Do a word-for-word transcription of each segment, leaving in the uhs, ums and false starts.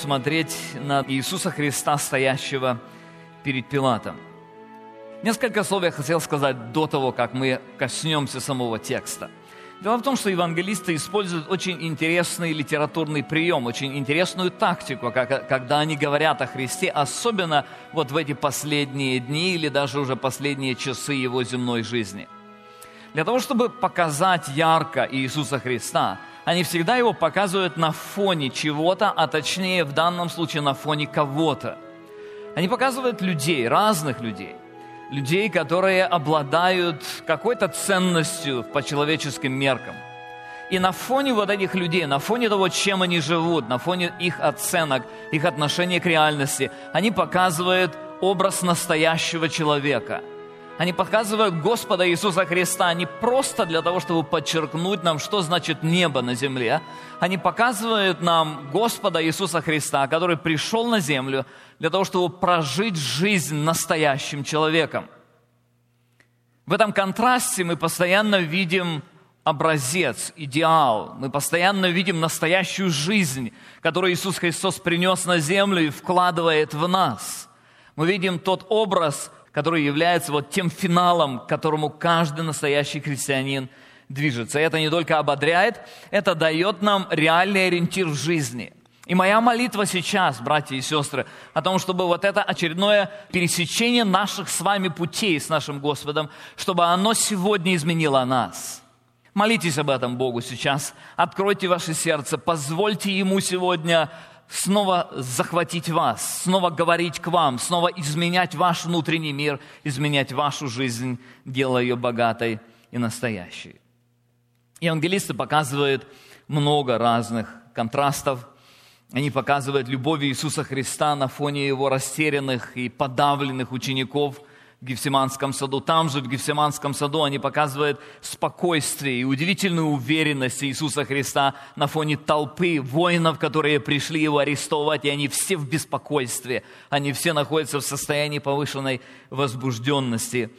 посмотреть на Иисуса Христа, стоящего перед Пилатом. Несколько слов я хотел сказать до того, как мы коснемся самого текста. Дело в том, что евангелисты используют очень интересный литературный прием, очень интересную тактику, когда они говорят о Христе, особенно вот в эти последние дни или даже уже последние часы Его земной жизни. Для того, чтобы показать ярко Иисуса Христа, они всегда Его показывают на фоне чего-то, а точнее в данном случае на фоне кого-то. Они показывают людей, разных людей. Людей, которые обладают какой-то ценностью по человеческим меркам. И на фоне вот этих людей, на фоне того, чем они живут, на фоне их оценок, их отношения к реальности, они показывают образ настоящего человека. Они показывают Господа Иисуса Христа не просто для того, чтобы подчеркнуть нам, что значит небо на земле. Они показывают нам Господа Иисуса Христа, который пришел на землю для того, чтобы прожить жизнь настоящим человеком. В этом контрасте мы постоянно видим образец, идеал. Мы постоянно видим настоящую жизнь, которую Иисус Христос принес на землю и вкладывает в нас. Мы видим тот образ, который является вот тем финалом, к которому каждый настоящий христианин движется. И это не только ободряет, это дает нам реальный ориентир в жизни. И моя молитва сейчас, братья и сестры, о том, чтобы вот это очередное пересечение наших с вами путей с нашим Господом, чтобы оно сегодня изменило нас. Молитесь об этом Богу сейчас, откройте ваше сердце, позвольте Ему сегодня снова захватить вас, снова говорить к вам, снова изменять ваш внутренний мир, изменять вашу жизнь, делая ее богатой и настоящей. Евангелисты показывают много разных контрастов. Они показывают любовь Иисуса Христа на фоне Его растерянных и подавленных учеников в Гефсиманском саду. Там же, в Гефсиманском саду, они показывают спокойствие и удивительную уверенность Иисуса Христа на фоне толпы воинов, которые пришли Его арестовать, и они все в беспокойстве. Они все находятся в состоянии повышенной возбужденности.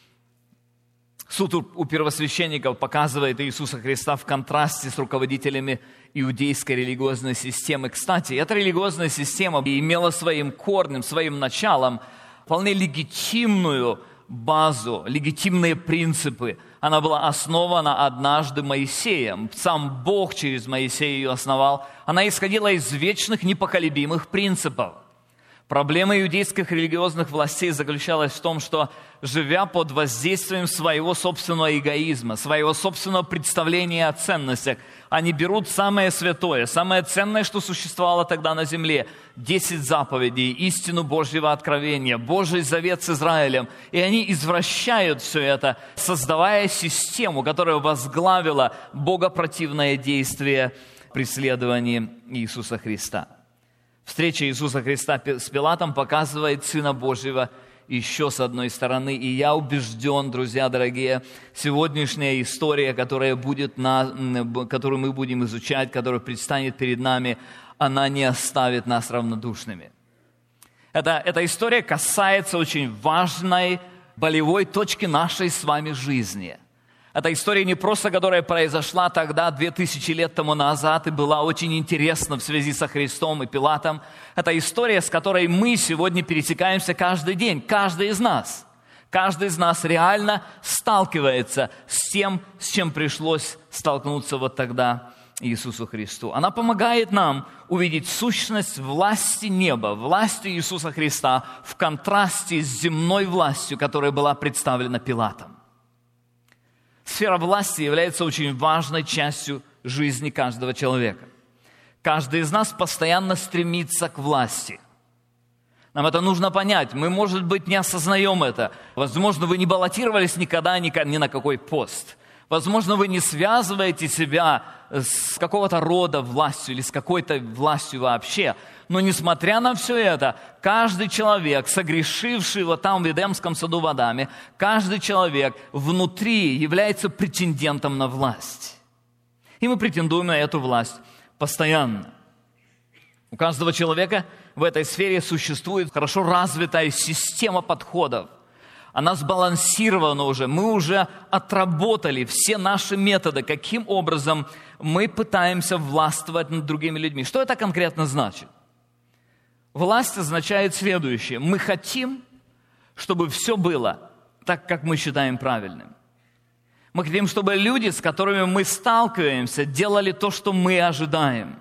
Суд у первосвященников показывает Иисуса Христа в контрасте с руководителями иудейской религиозной системы. Кстати, эта религиозная система имела своим корнем, своим началом вполне легитимную базу, легитимные принципы. Она была основана однажды Моисеем. Сам Бог через Моисея ее основал. Она исходила из вечных непоколебимых принципов. Проблема иудейских религиозных властей заключалась в том, что, живя под воздействием своего собственного эгоизма, своего собственного представления о ценностях, они берут самое святое, самое ценное, что существовало тогда на земле, десять заповедей, истину Божьего откровения, Божий завет с Израилем, и они извращают все это, создавая систему, которая возглавила богопротивное действие преследования Иисуса Христа. Встреча Иисуса Христа с Пилатом показывает Сына Божьего еще с одной стороны. И я убежден, друзья дорогие, сегодняшняя история, которая будет на, которую мы будем изучать, которая предстанет перед нами, она не оставит нас равнодушными. Это, эта история касается очень важной болевой точки нашей с вами жизни. Это история не просто, которая произошла тогда, две тысячи лет тому назад, и была очень интересна в связи со Христом и Пилатом. Это история, с которой мы сегодня пересекаемся каждый день, каждый из нас. Каждый из нас реально сталкивается с тем, с чем пришлось столкнуться вот тогда Иисусу Христу. Она помогает нам увидеть сущность власти неба, власти Иисуса Христа в контрасте с земной властью, которая была представлена Пилатом. Сфера власти является очень важной частью жизни каждого человека. Каждый из нас постоянно стремится к власти. Нам это нужно понять. Мы, может быть, не осознаем это. Возможно, вы не баллотировались никогда ни на какой пост. Возможно, вы не связываете себя с какого-то рода властью или с какой-то властью вообще. Но несмотря на все это, каждый человек, согрешивший вот там в Эдемском саду в Адаме, каждый человек внутри является претендентом на власть. И мы претендуем на эту власть постоянно. У каждого человека в этой сфере существует хорошо развитая система подходов. Она сбалансирована уже. Мы уже отработали все наши методы, каким образом мы пытаемся властвовать над другими людьми. Что это конкретно значит? Власть означает следующее. Мы хотим, чтобы все было так, как мы считаем правильным. Мы хотим, чтобы люди, с которыми мы сталкиваемся, делали то, что мы ожидаем.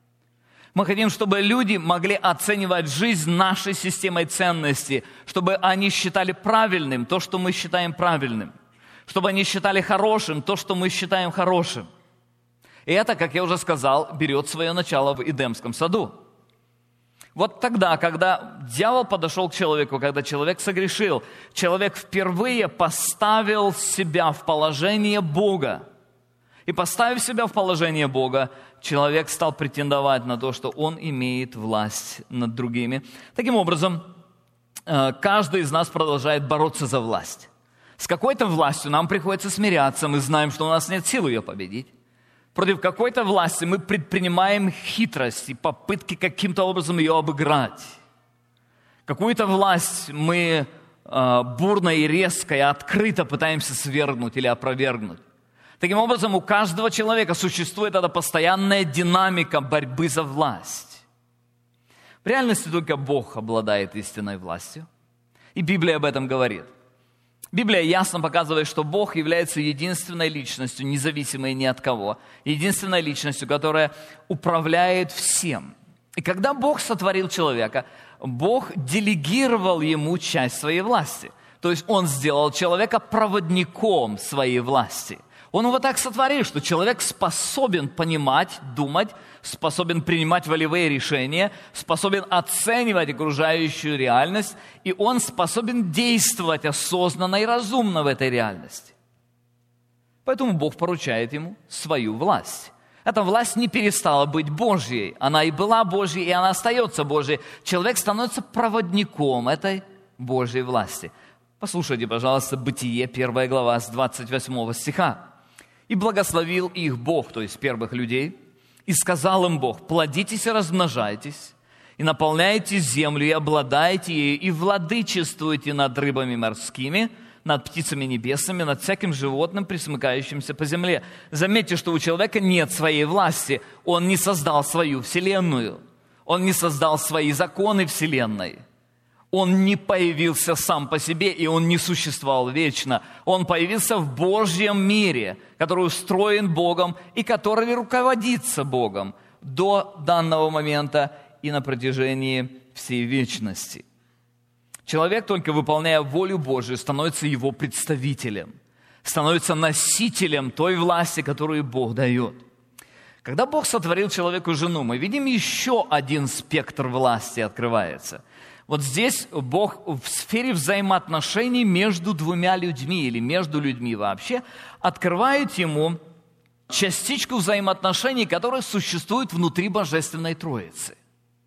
Мы хотим, чтобы люди могли оценивать жизнь нашей системой ценностей, чтобы они считали правильным то, что мы считаем правильным, чтобы они считали хорошим то, что мы считаем хорошим. И это, как я уже сказал, берет свое начало в Эдемском саду. Вот тогда, когда дьявол подошел к человеку, когда человек согрешил, человек впервые поставил себя в положение Бога. И поставив себя в положение Бога, человек стал претендовать на то, что он имеет власть над другими. Таким образом, каждый из нас продолжает бороться за власть. С какой-то властью нам приходится смиряться, мы знаем, что у нас нет сил ее победить. Против какой-то власти мы предпринимаем хитрость и попытки каким-то образом ее обыграть. Какую-то власть мы э, бурно и резко и открыто пытаемся свергнуть или опровергнуть. Таким образом, у каждого человека существует эта постоянная динамика борьбы за власть. В реальности только Бог обладает истинной властью. И Библия об этом говорит. Библия ясно показывает, что Бог является единственной личностью, независимой ни от кого, единственной личностью, которая управляет всем. И когда Бог сотворил человека, Бог делегировал ему часть своей власти. То есть Он сделал человека проводником своей власти. Он его так сотворил, что человек способен понимать, думать, способен принимать волевые решения, способен оценивать окружающую реальность, и он способен действовать осознанно и разумно в этой реальности. Поэтому Бог поручает ему свою власть. Эта власть не перестала быть Божьей. Она и была Божьей, и она остается Божьей. Человек становится проводником этой Божьей власти. Послушайте, пожалуйста, Бытие, первая глава, с двадцать восьмого стиха. «И благословил их Бог», то есть первых людей, «и сказал им Бог: плодитесь и размножайтесь, и наполняйте землю, и обладайте ею, и владычествуйте над рыбами морскими, над птицами небесными, над всяким животным, пресмыкающимся по земле». Заметьте, что у человека нет своей власти. Он не создал свою вселенную. Он не создал свои законы вселенной. Он не появился сам по себе, и он не существовал вечно. Он появился в Божьем мире, который устроен Богом и который руководится Богом до данного момента и на протяжении всей вечности. Человек, только выполняя волю Божию, становится его представителем, становится носителем той власти, которую Бог дает. Когда Бог сотворил человеку жену, мы видим еще один спектр власти открывается. Вот здесь Бог в сфере взаимоотношений между двумя людьми или между людьми вообще открывает ему частичку взаимоотношений, которые существуют внутри Божественной Троицы.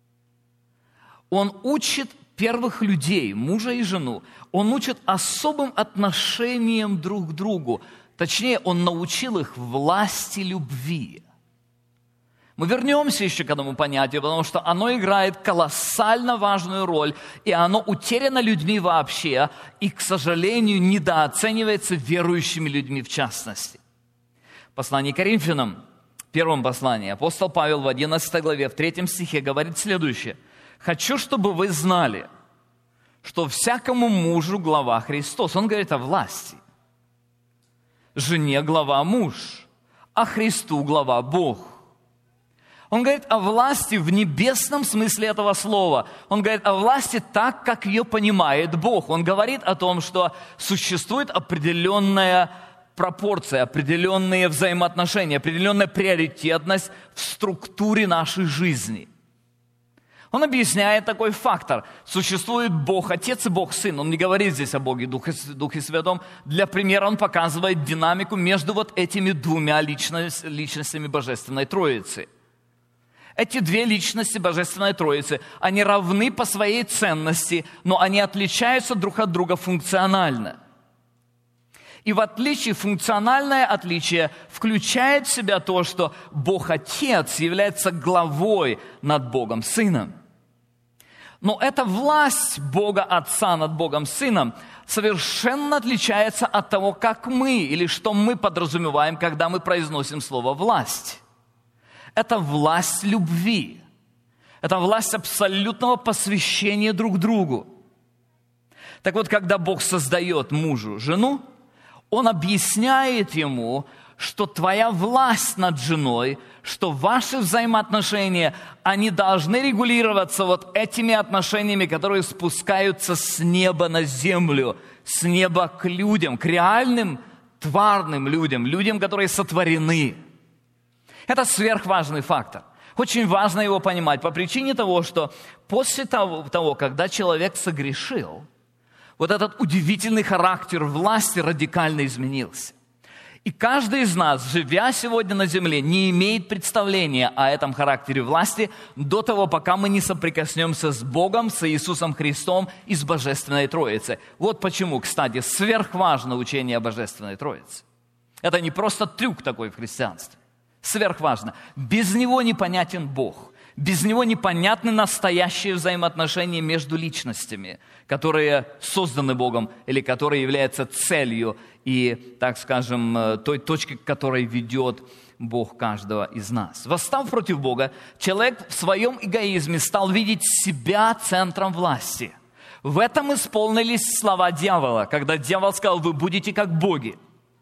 Он учит первых людей, мужа и жену, он учит особым отношениям друг к другу. Точнее, он научил их власти любви. Мы вернемся еще к этому понятию, потому что оно играет колоссально важную роль, и оно утеряно людьми вообще, и, к сожалению, недооценивается верующими людьми в частности. Послание к Коринфянам, в первом послании, апостол Павел в одиннадцатой главе, в третьем стихе говорит следующее. «Хочу, чтобы вы знали, что всякому мужу глава Христос». Он говорит о власти. «Жене глава муж, а Христу глава Бог». Он говорит о власти в небесном смысле этого слова. Он говорит о власти так, как ее понимает Бог. Он говорит о том, что существует определенная пропорция, определенные взаимоотношения, определенная приоритетность в структуре нашей жизни. Он объясняет такой фактор. Существует Бог Отец и Бог Сын. Он не говорит здесь о Боге Духе, Духе Святом. Для примера он показывает динамику между вот этими двумя личность, личностями Божественной Троицы. Эти две личности Божественной Троицы, они равны по своей ценности, но они отличаются друг от друга функционально. И в отличие, функциональное отличие включает в себя то, что Бог Отец является главой над Богом Сыном. Но эта власть Бога Отца над Богом Сыном совершенно отличается от того, как мы или что мы подразумеваем, когда мы произносим слово «власть». Это власть любви. Это власть абсолютного посвящения друг другу. Так вот, когда Бог создает мужу жену, Он объясняет ему, что твоя власть над женой, что ваши взаимоотношения, они должны регулироваться вот этими отношениями, которые спускаются с неба на землю, с неба к людям, к реальным, тварным людям, людям, которые сотворены. Это сверхважный фактор. Очень важно его понимать по причине того, что после того, того, когда человек согрешил, вот этот удивительный характер власти радикально изменился. И каждый из нас, живя сегодня на земле, не имеет представления о этом характере власти до того, пока мы не соприкоснемся с Богом, с Иисусом Христом и с Божественной Троицей. Вот почему, кстати, сверхважно учение о Божественной Троице. Это не просто трюк такой в христианстве. Сверхважно. Без него непонятен Бог. Без него непонятны настоящие взаимоотношения между личностями, которые созданы Богом или которые являются целью и, так скажем, той точкой, к которой ведет Бог каждого из нас. Восстав против Бога, человек в своем эгоизме стал видеть себя центром власти. В этом исполнились слова дьявола, когда дьявол сказал: «Вы будете как боги».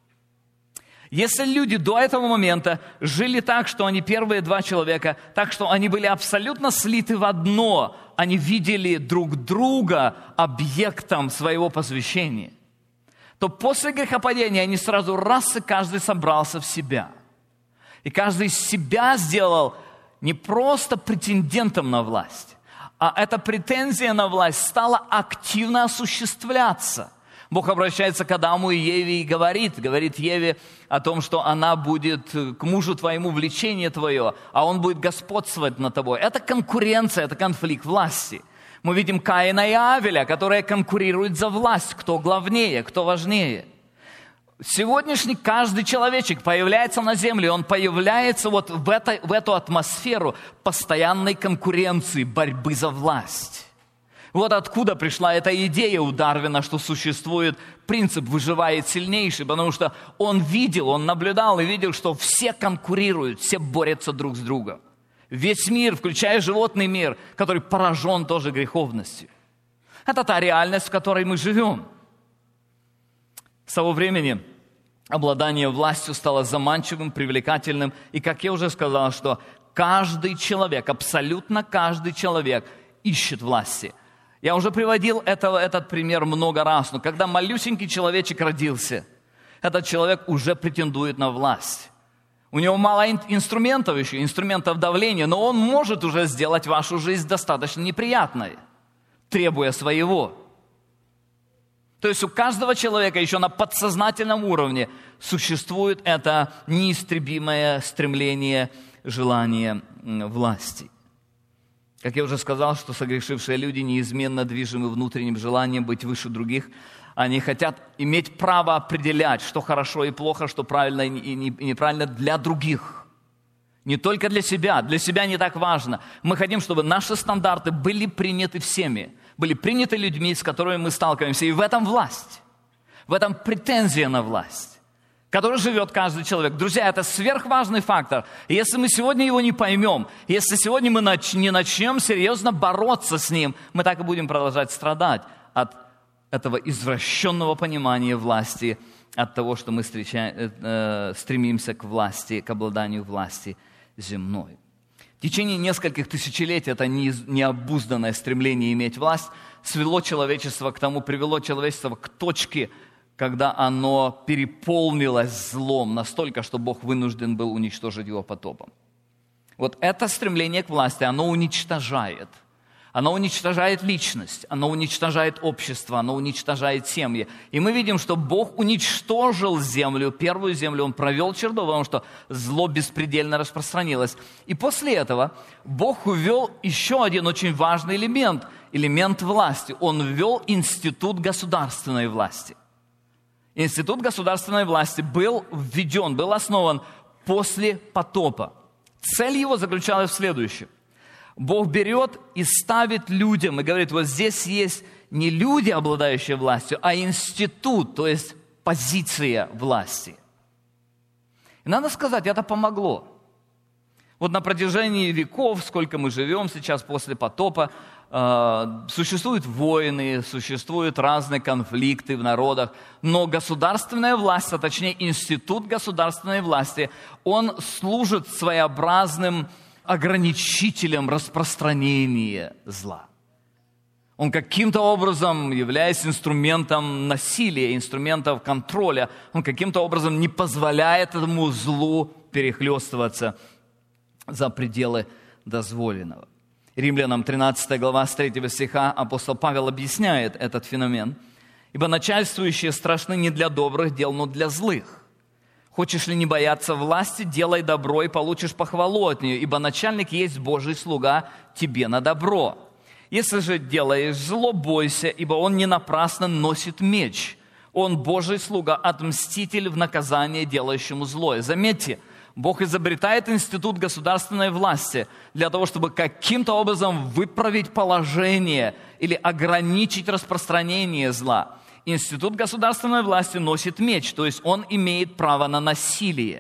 Если люди до этого момента жили так, что они первые два человека, так что они были абсолютно слиты в одно, они видели друг друга объектом своего посвящения, то после грехопадения они сразу раз и каждый собрался в себя. И каждый из себя сделал не просто претендентом на власть, а эта претензия на власть стала активно осуществляться. Бог обращается к Адаму и Еве и говорит, говорит Еве о том, что она будет к мужу твоему влечение твое, а он будет господствовать над тобой. Это конкуренция, это конфликт власти. Мы видим Каина и Авеля, которые конкурируют за власть, кто главнее, кто важнее. Сегодняшний каждый человечек появляется на земле, он появляется вот в, это, в эту атмосферу постоянной конкуренции, борьбы за власть. Вот откуда пришла эта идея у Дарвина, что существует принцип «выживает сильнейший», потому что он видел, он наблюдал и видел, что все конкурируют, все борются друг с другом. Весь мир, включая животный мир, который поражен тоже греховностью. Это та реальность, в которой мы живем. С того времени обладание властью стало заманчивым, привлекательным. И, как я уже сказал, что каждый человек, абсолютно каждый человек ищет власти. Я уже приводил этого, этот пример много раз, но когда малюсенький человечек родился, этот человек уже претендует на власть. У него мало инструментов еще, инструментов давления, но он может уже сделать вашу жизнь достаточно неприятной, требуя своего. То есть у каждого человека еще на подсознательном уровне существует это неистребимое стремление, желание власти. Как я уже сказал, что согрешившие люди неизменно движимы внутренним желанием быть выше других. Они хотят иметь право определять, что хорошо и плохо, что правильно и неправильно для других. Не только для себя. Для себя не так важно. Мы хотим, чтобы наши стандарты были приняты всеми. Были приняты людьми, с которыми мы сталкиваемся. И в этом власть. В этом претензия на власть, который живет каждый человек. Друзья, это сверхважный фактор. И если мы сегодня его не поймем, если сегодня мы нач- не начнем серьезно бороться с ним, мы так и будем продолжать страдать от этого извращенного понимания власти, от того, что мы встречаем, э, стремимся к власти, к обладанию власти земной. В течение нескольких тысячелетий это необузданное стремление иметь власть свело человечество к тому, привело человечество к точке, когда оно переполнилось злом настолько, что Бог вынужден был уничтожить его потопом. Вот это стремление к власти, оно уничтожает. Оно уничтожает личность, оно уничтожает общество, оно уничтожает семьи. И мы видим, что Бог уничтожил землю, первую землю, Он провел черту, потому что зло беспредельно распространилось. И после этого Бог ввел еще один очень важный элемент, элемент власти. Он ввел институт государственной власти. Институт государственной власти был введен, был основан после потопа. Цель его заключалась в следующем. Бог берет и ставит людям, и говорит, вот здесь есть не люди, обладающие властью, а институт, то есть позиция власти. И надо сказать, это помогло. Вот на протяжении веков, сколько мы живем сейчас после потопа, существуют войны, существуют разные конфликты в народах, но государственная власть, а точнее институт государственной власти, он служит своеобразным ограничителем распространения зла. Он каким-то образом, являясь инструментом насилия, инструментом контроля, он каким-то образом не позволяет этому злу перехлестываться за пределы дозволенного. Римлянам тринадцатая глава с третьего стиха апостол Павел объясняет этот феномен. «Ибо начальствующие страшны не для добрых дел, но для злых. Хочешь ли не бояться власти, делай добро и получишь похвалу от нее, ибо начальник есть Божий слуга тебе на добро. Если же делаешь зло, бойся, ибо он не напрасно носит меч. Он Божий слуга, отмститель в наказание делающему злое». Заметьте, Бог изобретает институт государственной власти для того, чтобы каким-то образом выправить положение или ограничить распространение зла. Институт государственной власти носит меч, то есть он имеет право на насилие.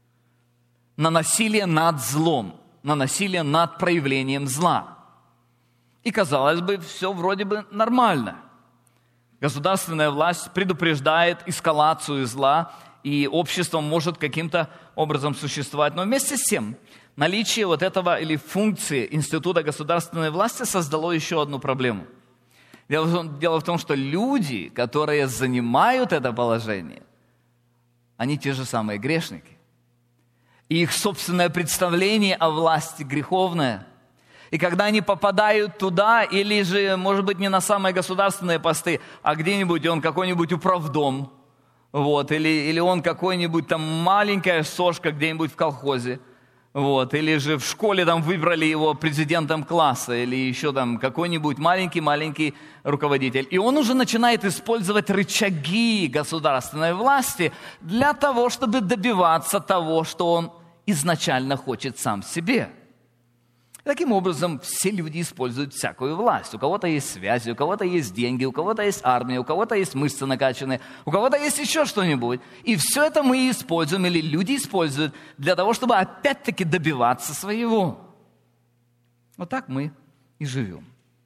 На насилие над злом, на насилие над проявлением зла. И, казалось бы, все вроде бы нормально. Государственная власть предупреждает эскалацию зла, и общество может каким-то образом существовать. Но вместе с тем, наличие вот этого или функции института государственной власти создало еще одну проблему. Дело в том, дело в том, что люди, которые занимают это положение, они те же самые грешники. И их собственное представление о власти греховное. И когда они попадают туда, или же, может быть, не на самые государственные посты, а где-нибудь он какой-нибудь управдом, вот, или, или он какой-нибудь там маленькая сошка где-нибудь в колхозе, вот, или же в школе там выбрали его президентом класса, или еще там какой-нибудь маленький-маленький руководитель. И он уже начинает использовать рычаги государственной власти для того, чтобы добиваться того, что он изначально хочет сам себе. Таким образом, все люди используют всякую власть. У кого-то есть связи, у кого-то есть деньги, у кого-то есть армия, у кого-то есть мышцы накачанные, у кого-то есть еще что-нибудь. И все это мы используем, или люди используют, для того, чтобы опять-таки добиваться своего. Вот так мы и живем.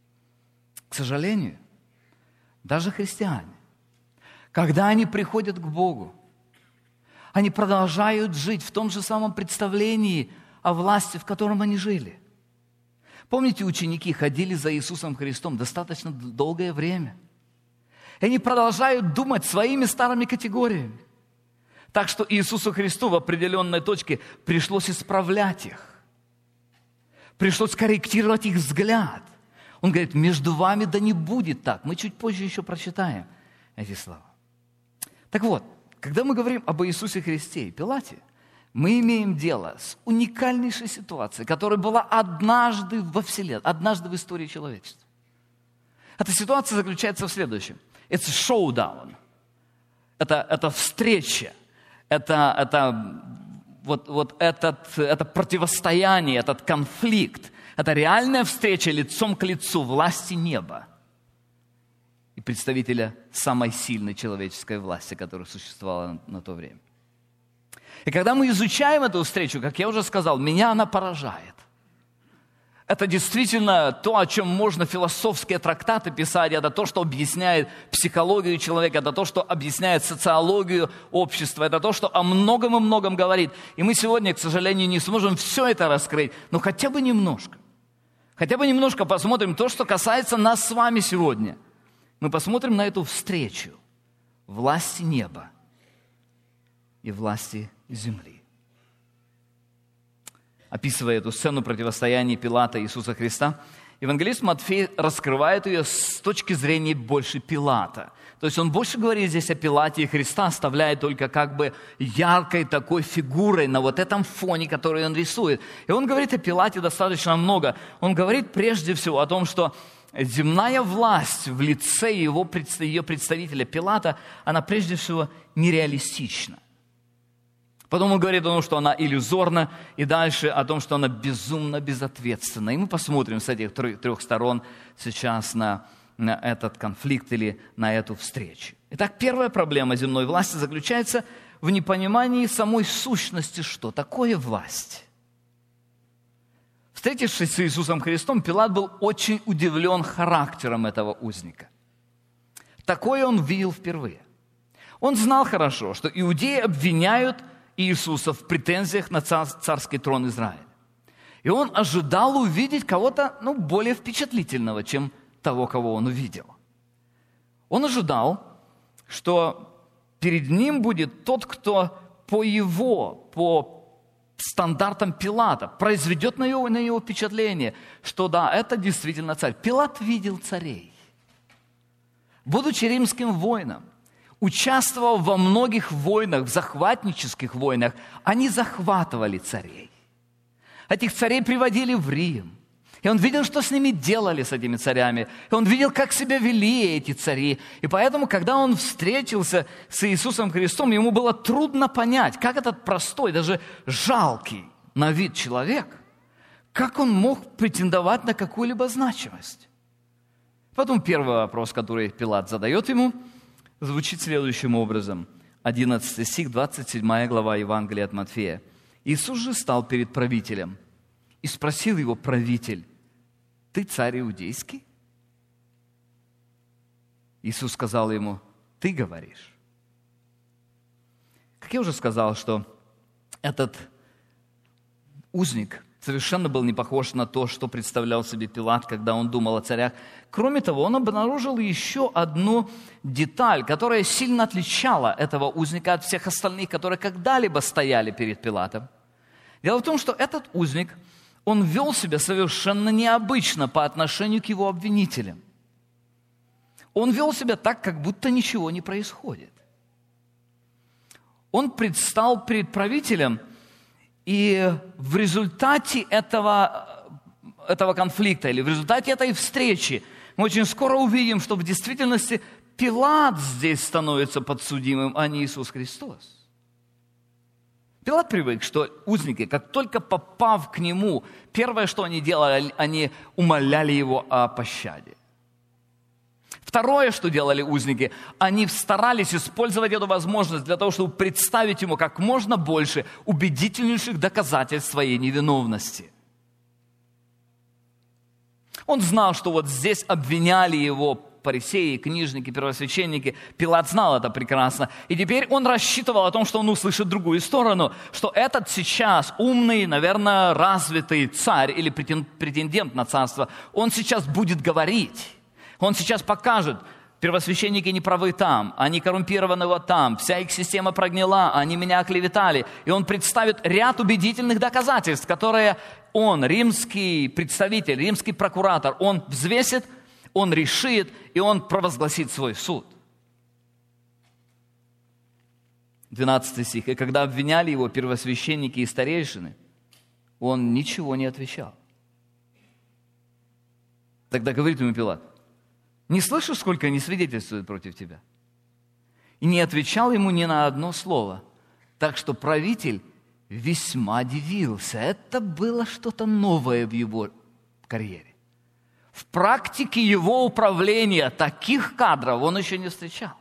К сожалению, даже христиане, когда они приходят к Богу, они продолжают жить в том же самом представлении о власти, в котором они жили. Помните, ученики ходили за Иисусом Христом достаточно долгое время. И они продолжают думать своими старыми категориями. Так что Иисусу Христу в определенной точке пришлось исправлять их. Пришлось корректировать их взгляд. Он говорит, между вами да не будет так. Мы чуть позже еще прочитаем эти слова. Так вот, когда мы говорим об Иисусе Христе и Пилате, мы имеем дело с уникальнейшей ситуацией, которая была однажды во Вселенной, однажды в истории человечества. Эта ситуация заключается в следующем. It's a showdown. Это, это встреча. Это, это, вот, вот этот, это противостояние, этот конфликт. Это реальная встреча лицом к лицу власти неба и представителя самой сильной человеческой власти, которая существовала на, на то время. И когда мы изучаем эту встречу, как я уже сказал, меня она поражает. Это действительно то, о чем можно философские трактаты писать, это то, что объясняет психологию человека, это то, что объясняет социологию общества, это то, что о многом и многом говорит. И мы сегодня, к сожалению, не сможем все это раскрыть, но хотя бы немножко. Хотя бы немножко посмотрим то, что касается нас с вами сегодня. Мы посмотрим на эту встречу власти неба и власти земли. Описывая эту сцену противостояния Пилата и Иисуса Христа, евангелист Матфей раскрывает ее с точки зрения больше Пилата. То есть он больше говорит здесь о Пилате и Христа, оставляя только как бы яркой такой фигурой на вот этом фоне, который он рисует. И он говорит о Пилате достаточно много. Он говорит прежде всего о том, что земная власть в лице его, ее представителя Пилата, она прежде всего нереалистична. Потом он говорит о том, что она иллюзорна, и дальше о том, что она безумно безответственна. И мы посмотрим с этих трех сторон сейчас на, на этот конфликт или на эту встречу. Итак, первая проблема земной власти заключается в непонимании самой сущности, что такое власть. Встретившись с Иисусом Христом, Пилат был очень удивлен характером этого узника. Такое он видел впервые. Он знал хорошо, что иудеи обвиняют Иисуса в претензиях на царский трон Израиля. И он ожидал увидеть кого-то, ну, более впечатлительного, чем того, кого он увидел. Он ожидал, что перед ним будет тот, кто по его, по стандартам Пилата произведет на него, на него впечатление, что да, это действительно царь. Пилат видел царей. Будучи римским воином, участвовал во многих войнах, в захватнических войнах, они захватывали царей. Этих царей приводили в Рим. И он видел, что с ними делали, с этими царями. И он видел, как себя вели эти цари. И поэтому, когда он встретился с Иисусом Христом, ему было трудно понять, как этот простой, даже жалкий на вид человек, как он мог претендовать на какую-либо значимость. Потом первый вопрос, который Пилат задает ему, звучит следующим образом. одиннадцатый стих, двадцать седьмая глава Евангелия от Матфея. «Иисус же стал перед правителем, и спросил его правитель: ты царь иудейский?» Иисус сказал ему: ты говоришь. Как я уже сказал, что этот узник совершенно был не похож на то, что представлял себе Пилат, когда он думал о царях. Кроме того, он обнаружил еще одну деталь, которая сильно отличала этого узника от всех остальных, которые когда-либо стояли перед Пилатом. Дело в том, что этот узник, он вел себя совершенно необычно по отношению к его обвинителям. Он вел себя так, как будто ничего не происходит. Он предстал перед правителем, и в результате этого, этого конфликта, или в результате этой встречи, мы очень скоро увидим, что в действительности Пилат здесь становится подсудимым, а не Иисус Христос. Пилат привык, что узники, как только попав к нему, первое, что они делали, они умоляли его о пощаде. Второе, что делали узники, они старались использовать эту возможность для того, чтобы представить ему как можно больше убедительнейших доказательств своей невиновности. Он знал, что вот здесь обвиняли его фарисеи, книжники, первосвященники. Пилат знал это прекрасно. И теперь он рассчитывал о том, что он услышит другую сторону, что этот сейчас умный, наверное, развитый царь или претендент на царство, он сейчас будет говорить. Он сейчас покажет: первосвященники не правы там, они коррумпированы вот там, вся их система прогнила, они меня оклеветали. И он представит ряд убедительных доказательств, которые он, римский представитель, римский прокуратор, он взвесит, он решит, и он провозгласит свой суд. двенадцатый стих. «И когда обвиняли его первосвященники и старейшины, он ничего не отвечал». Тогда говорит ему Пилат: не слышишь, сколько они свидетельствуют против тебя? И не отвечал ему ни на одно слово. Так что правитель весьма дивился. Это было что-то новое в его карьере. В практике его управления таких кадров он еще не встречал.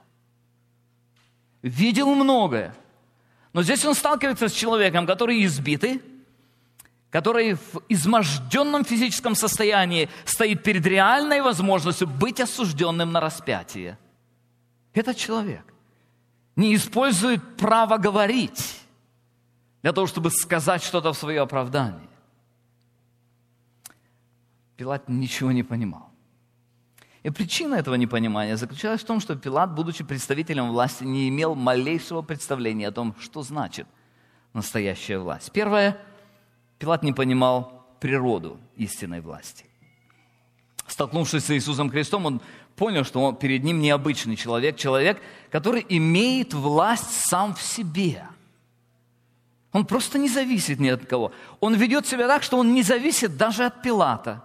Видел многое. Но здесь он сталкивается с человеком, который избитый, который в изможденном физическом состоянии стоит перед реальной возможностью быть осужденным на распятие. Этот человек не использует право говорить для того, чтобы сказать что-то в свое оправдание. Пилат ничего не понимал. И причина этого непонимания заключалась в том, что Пилат, будучи представителем власти, не имел малейшего представления о том, что значит настоящая власть. Первое, Пилат не понимал природу истинной власти. Столкнувшись с Иисусом Христом, он понял, что он, перед ним необычный человек, человек, который имеет власть сам в себе. Он просто не зависит ни от кого. Он ведет себя так, что он не зависит даже от Пилата.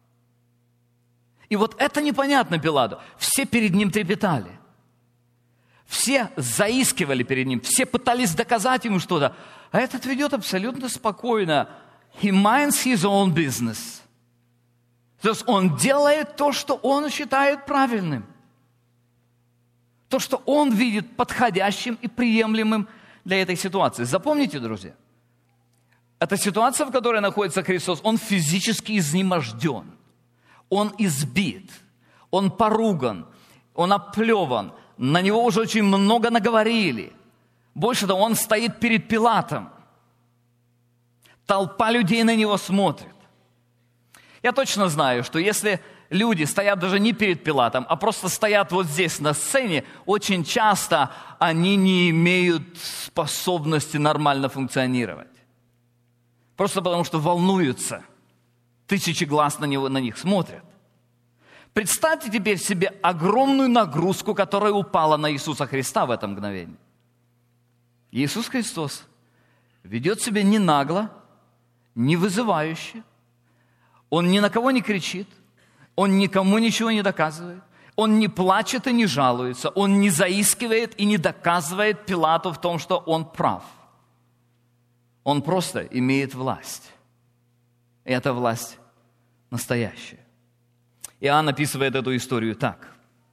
И вот это непонятно Пилату. Все перед ним трепетали. Все заискивали перед ним, все пытались доказать ему что-то. А этот ведет абсолютно спокойно. He minds his own business. То есть он делает то, что он считает правильным. То, что он видит подходящим и приемлемым для этой ситуации. Запомните, друзья, Это ситуация, в которой находится Христос. Он физически изнеможден, он избит, он поруган, он оплеван, на него уже очень много наговорили. Больше того, он стоит перед Пилатом. Толпа людей на него смотрит. Я точно знаю, что если люди стоят даже не перед Пилатом, а просто стоят вот здесь на сцене, очень часто они не имеют способности нормально функционировать. Просто потому, что волнуются. Тысячи глаз на, него, на них смотрят. Представьте теперь себе огромную нагрузку, которая упала на Иисуса Христа в это мгновение. Иисус Христос ведет себя не нагло, не вызывающе. Он ни на кого не кричит. Он никому ничего не доказывает. Он не плачет и не жалуется. Он не заискивает и не доказывает Пилату в том, что он прав. Он просто имеет власть. И эта власть настоящая. Иоанн описывает эту историю так.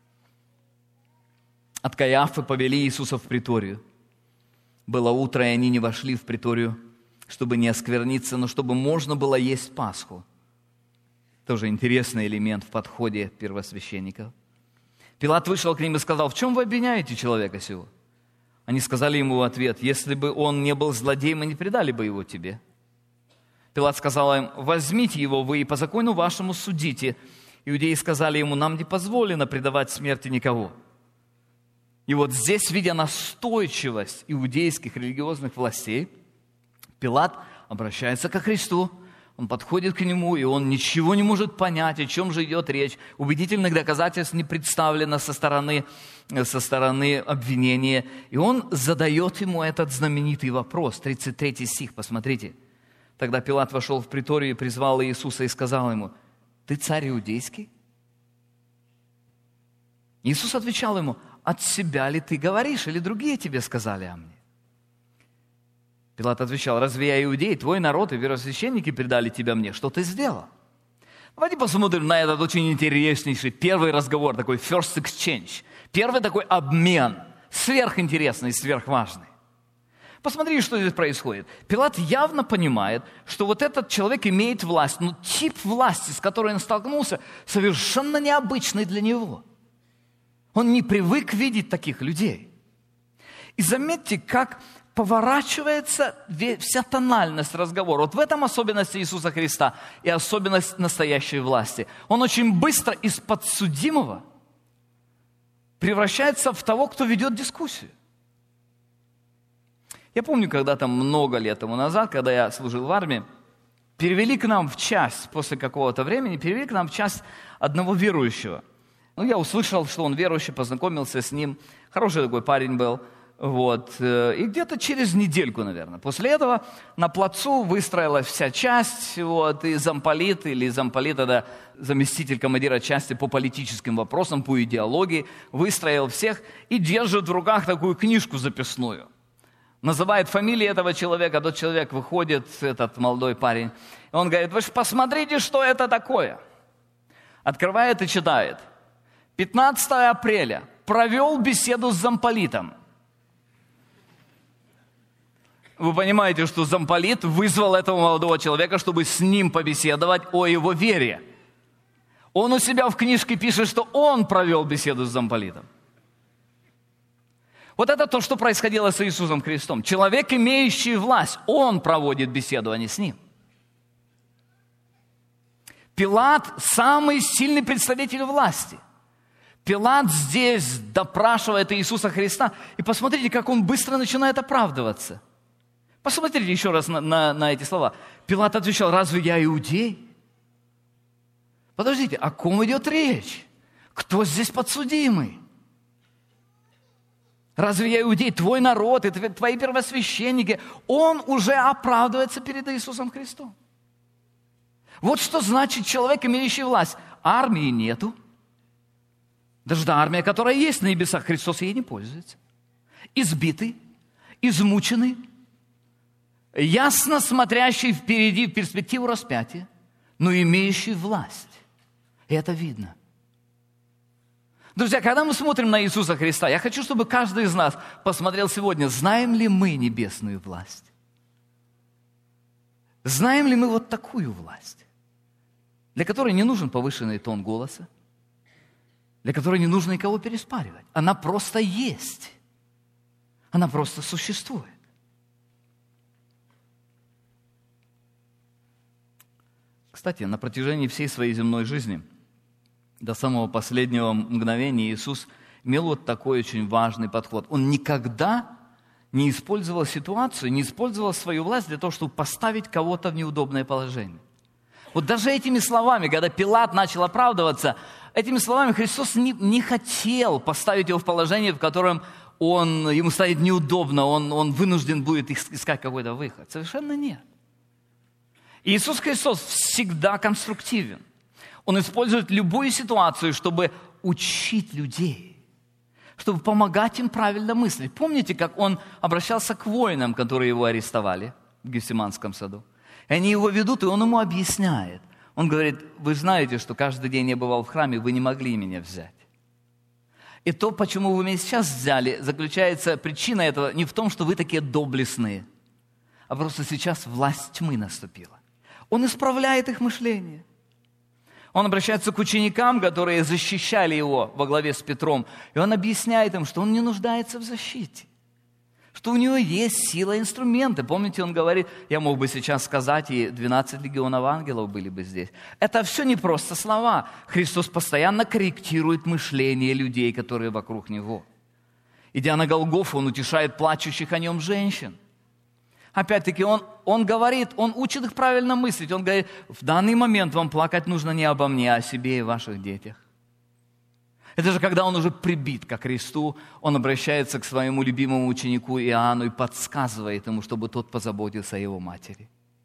От Каиафы повели Иисуса в приторию. Было утро, и они не вошли в приторию, чтобы не оскверниться, но чтобы можно было есть Пасху. Тоже интересный элемент в подходе первосвященников. Пилат вышел к ним и сказал: в чем вы обвиняете человека сего? Они сказали ему в ответ: если бы он не был злодеем, мы не предали бы его тебе. Пилат сказал им: возьмите его вы и по закону вашему судите. Иудеи сказали ему: нам не позволено предавать смерти никого. И вот здесь, видя настойчивость иудейских религиозных властей, Пилат обращается ко Христу. Он подходит к нему, и он ничего не может понять, о чем же идет речь. Убедительных доказательств не представлено со стороны, со стороны обвинения. И он задает ему этот знаменитый вопрос. тридцать третий стих, посмотрите. Тогда Пилат вошел в приторию и призвал Иисуса и сказал ему: ты царь иудейский? Иисус отвечал ему: от себя ли ты говоришь, или другие тебе сказали о мне? Пилат отвечал: разве я иудей, твой народ и первосвященники предали тебя мне? Что ты сделал? Давайте посмотрим на этот очень интереснейший первый разговор, такой first exchange. Первый такой обмен, сверхинтересный, сверхважный. Посмотрите, что здесь происходит. Пилат явно понимает, что вот этот человек имеет власть, но тип власти, с которой он столкнулся, совершенно необычный для него. Он не привык видеть таких людей. И заметьте, как поворачивается вся тональность разговора. Вот в этом особенность Иисуса Христа и особенность настоящей власти. Он очень быстро из подсудимого превращается в того, кто ведет дискуссию. Я помню, когда-то много лет тому назад, когда я служил в армии, перевели к нам в часть, после какого-то времени, перевели к нам в часть одного верующего. Ну, я услышал, что он верующий, познакомился с ним. Хороший такой парень был. Вот. И где-то через недельку, наверное, после этого на плацу выстроилась вся часть, вот, и замполит, или замполит, это заместитель командира части по политическим вопросам, по идеологии, выстроил всех и держит в руках такую книжку записную. Называет фамилию этого человека, тот человек выходит, этот молодой парень, и он говорит: вы же посмотрите, что это такое. Открывает и читает. пятнадцатого апреля провел беседу с замполитом. Вы понимаете, что замполит вызвал этого молодого человека, чтобы с ним побеседовать о его вере. Он у себя в книжке пишет, что он провел беседу с замполитом. Вот это то, что происходило с Иисусом Христом. Человек, имеющий власть, он проводит беседу, а не с ним. Пилат – самый сильный представитель власти. Пилат здесь допрашивает Иисуса Христа. И посмотрите, как он быстро начинает оправдываться. Посмотрите еще раз на, на, на эти слова. Пилат отвечал: разве я иудей? Подождите, о ком идет речь? Кто здесь подсудимый? Разве я иудей? Твой народ, и твои первосвященники. Он уже оправдывается перед Иисусом Христом. Вот что значит человек, имеющий власть. Армии нету. Даже та армия, которая есть на небесах, Христос ей не пользуется. Избитый, измученный, ясно смотрящий впереди в перспективу распятия, но имеющий власть. И это видно. Друзья, когда мы смотрим на Иисуса Христа, я хочу, чтобы каждый из нас посмотрел сегодня, знаем ли мы небесную власть. Знаем ли мы вот такую власть, для которой не нужен повышенный тон голоса, для которой не нужно никого переспаривать? Она просто есть. Она просто существует. Кстати, на протяжении всей своей земной жизни, до самого последнего мгновения, Иисус имел вот такой очень важный подход. Он никогда не использовал ситуацию, не использовал свою власть для того, чтобы поставить кого-то в неудобное положение. Вот даже этими словами, когда Пилат начал оправдываться, этими словами Христос не, не хотел поставить его в положение, в котором он, ему станет неудобно, он, он вынужден будет искать какой-то выход. Совершенно нет. Иисус Христос всегда конструктивен. Он использует любую ситуацию, чтобы учить людей, чтобы помогать им правильно мыслить. Помните, как он обращался к воинам, которые его арестовали в Гефсиманском саду? И они его ведут, и он ему объясняет. Он говорит: вы знаете, что каждый день я бывал в храме, вы не могли меня взять. И то, почему вы меня сейчас взяли, заключается, причина этого не в том, что вы такие доблестные, а просто сейчас власть тьмы наступила. Он исправляет их мышление. Он обращается к ученикам, которые защищали его во главе с Петром, и он объясняет им, что он не нуждается в защите, что у него есть сила и инструменты. Помните, он говорит: я мог бы сейчас сказать, и двенадцать легионов ангелов были бы здесь. Это все не просто слова. Христос постоянно корректирует мышление людей, которые вокруг него. Идя на Голгофу, он утешает плачущих о нем женщин. Опять-таки, он, он говорит, он учит их правильно мыслить. Он говорит: в данный момент вам плакать нужно не обо мне, а о себе и ваших детях. Это же когда он уже прибит ко кресту, он обращается к своему любимому ученику Иоанну и подсказывает ему, чтобы тот позаботился о его матери.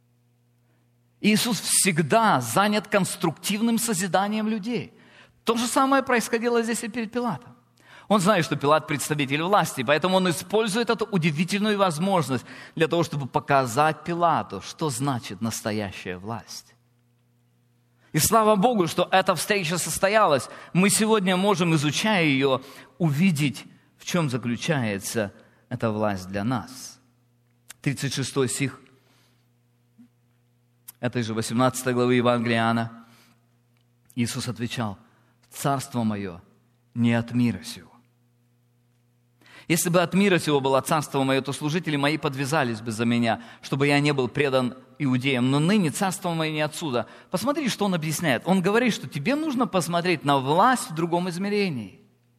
Иисус всегда занят конструктивным созиданием людей. То же самое происходило здесь и перед Пилатом. Он знает, что Пилат представитель власти, поэтому он использует эту удивительную возможность для того, чтобы показать Пилату, что значит настоящая власть. И слава Богу, что эта встреча состоялась. Мы сегодня можем, изучая ее, увидеть, в чем заключается эта власть для нас. тридцать шестой стих этой же восемнадцатой главы Евангелия Иоанна. Иисус отвечал: «Царство мое не от мира сего». Если бы от мира сего было царство мое, то служители мои подвязались бы за меня, чтобы я не был предан иудеям. Но ныне царство мое не отсюда. Посмотри, что он объясняет. Он говорит, что тебе нужно посмотреть на власть в другом измерении.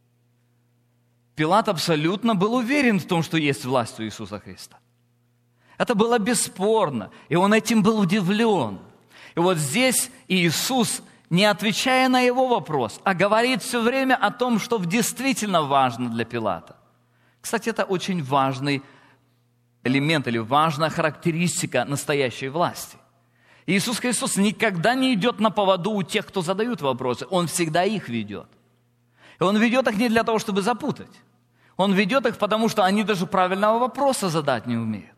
Пилат абсолютно был уверен в том, что есть власть у Иисуса Христа. Это было бесспорно, и он этим был удивлен. И вот здесь Иисус, не отвечая на его вопрос, а говорит все время о том, что действительно важно для Пилата. Кстати, это очень важный элемент или важная характеристика настоящей власти. Иисус Христос никогда не идет на поводу у тех, кто задают вопросы. Он всегда их ведет. И Он ведет их не для того, чтобы запутать. Он ведет их, потому что они даже правильного вопроса задать не умеют.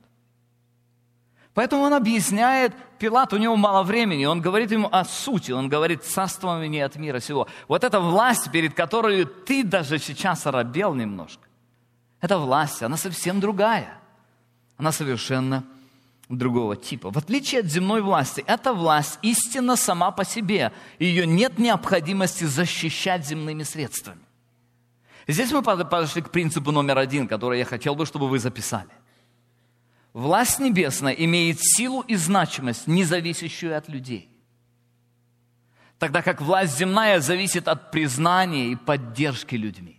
Поэтому Он объясняет Пилату, у него мало времени, Он говорит ему о сути, Он говорит: царство не от мира сего. Вот эта власть, перед которой ты даже сейчас оробел немножко, эта власть, она совсем другая. Она совершенно другого типа. В отличие от земной власти, эта власть истинна сама по себе. Ее нет необходимости защищать земными средствами. Здесь мы подошли к принципу номер один, который я хотел бы, чтобы вы записали. Власть небесная имеет силу и значимость, не зависящую от людей. Тогда как власть земная зависит от признания и поддержки людьми.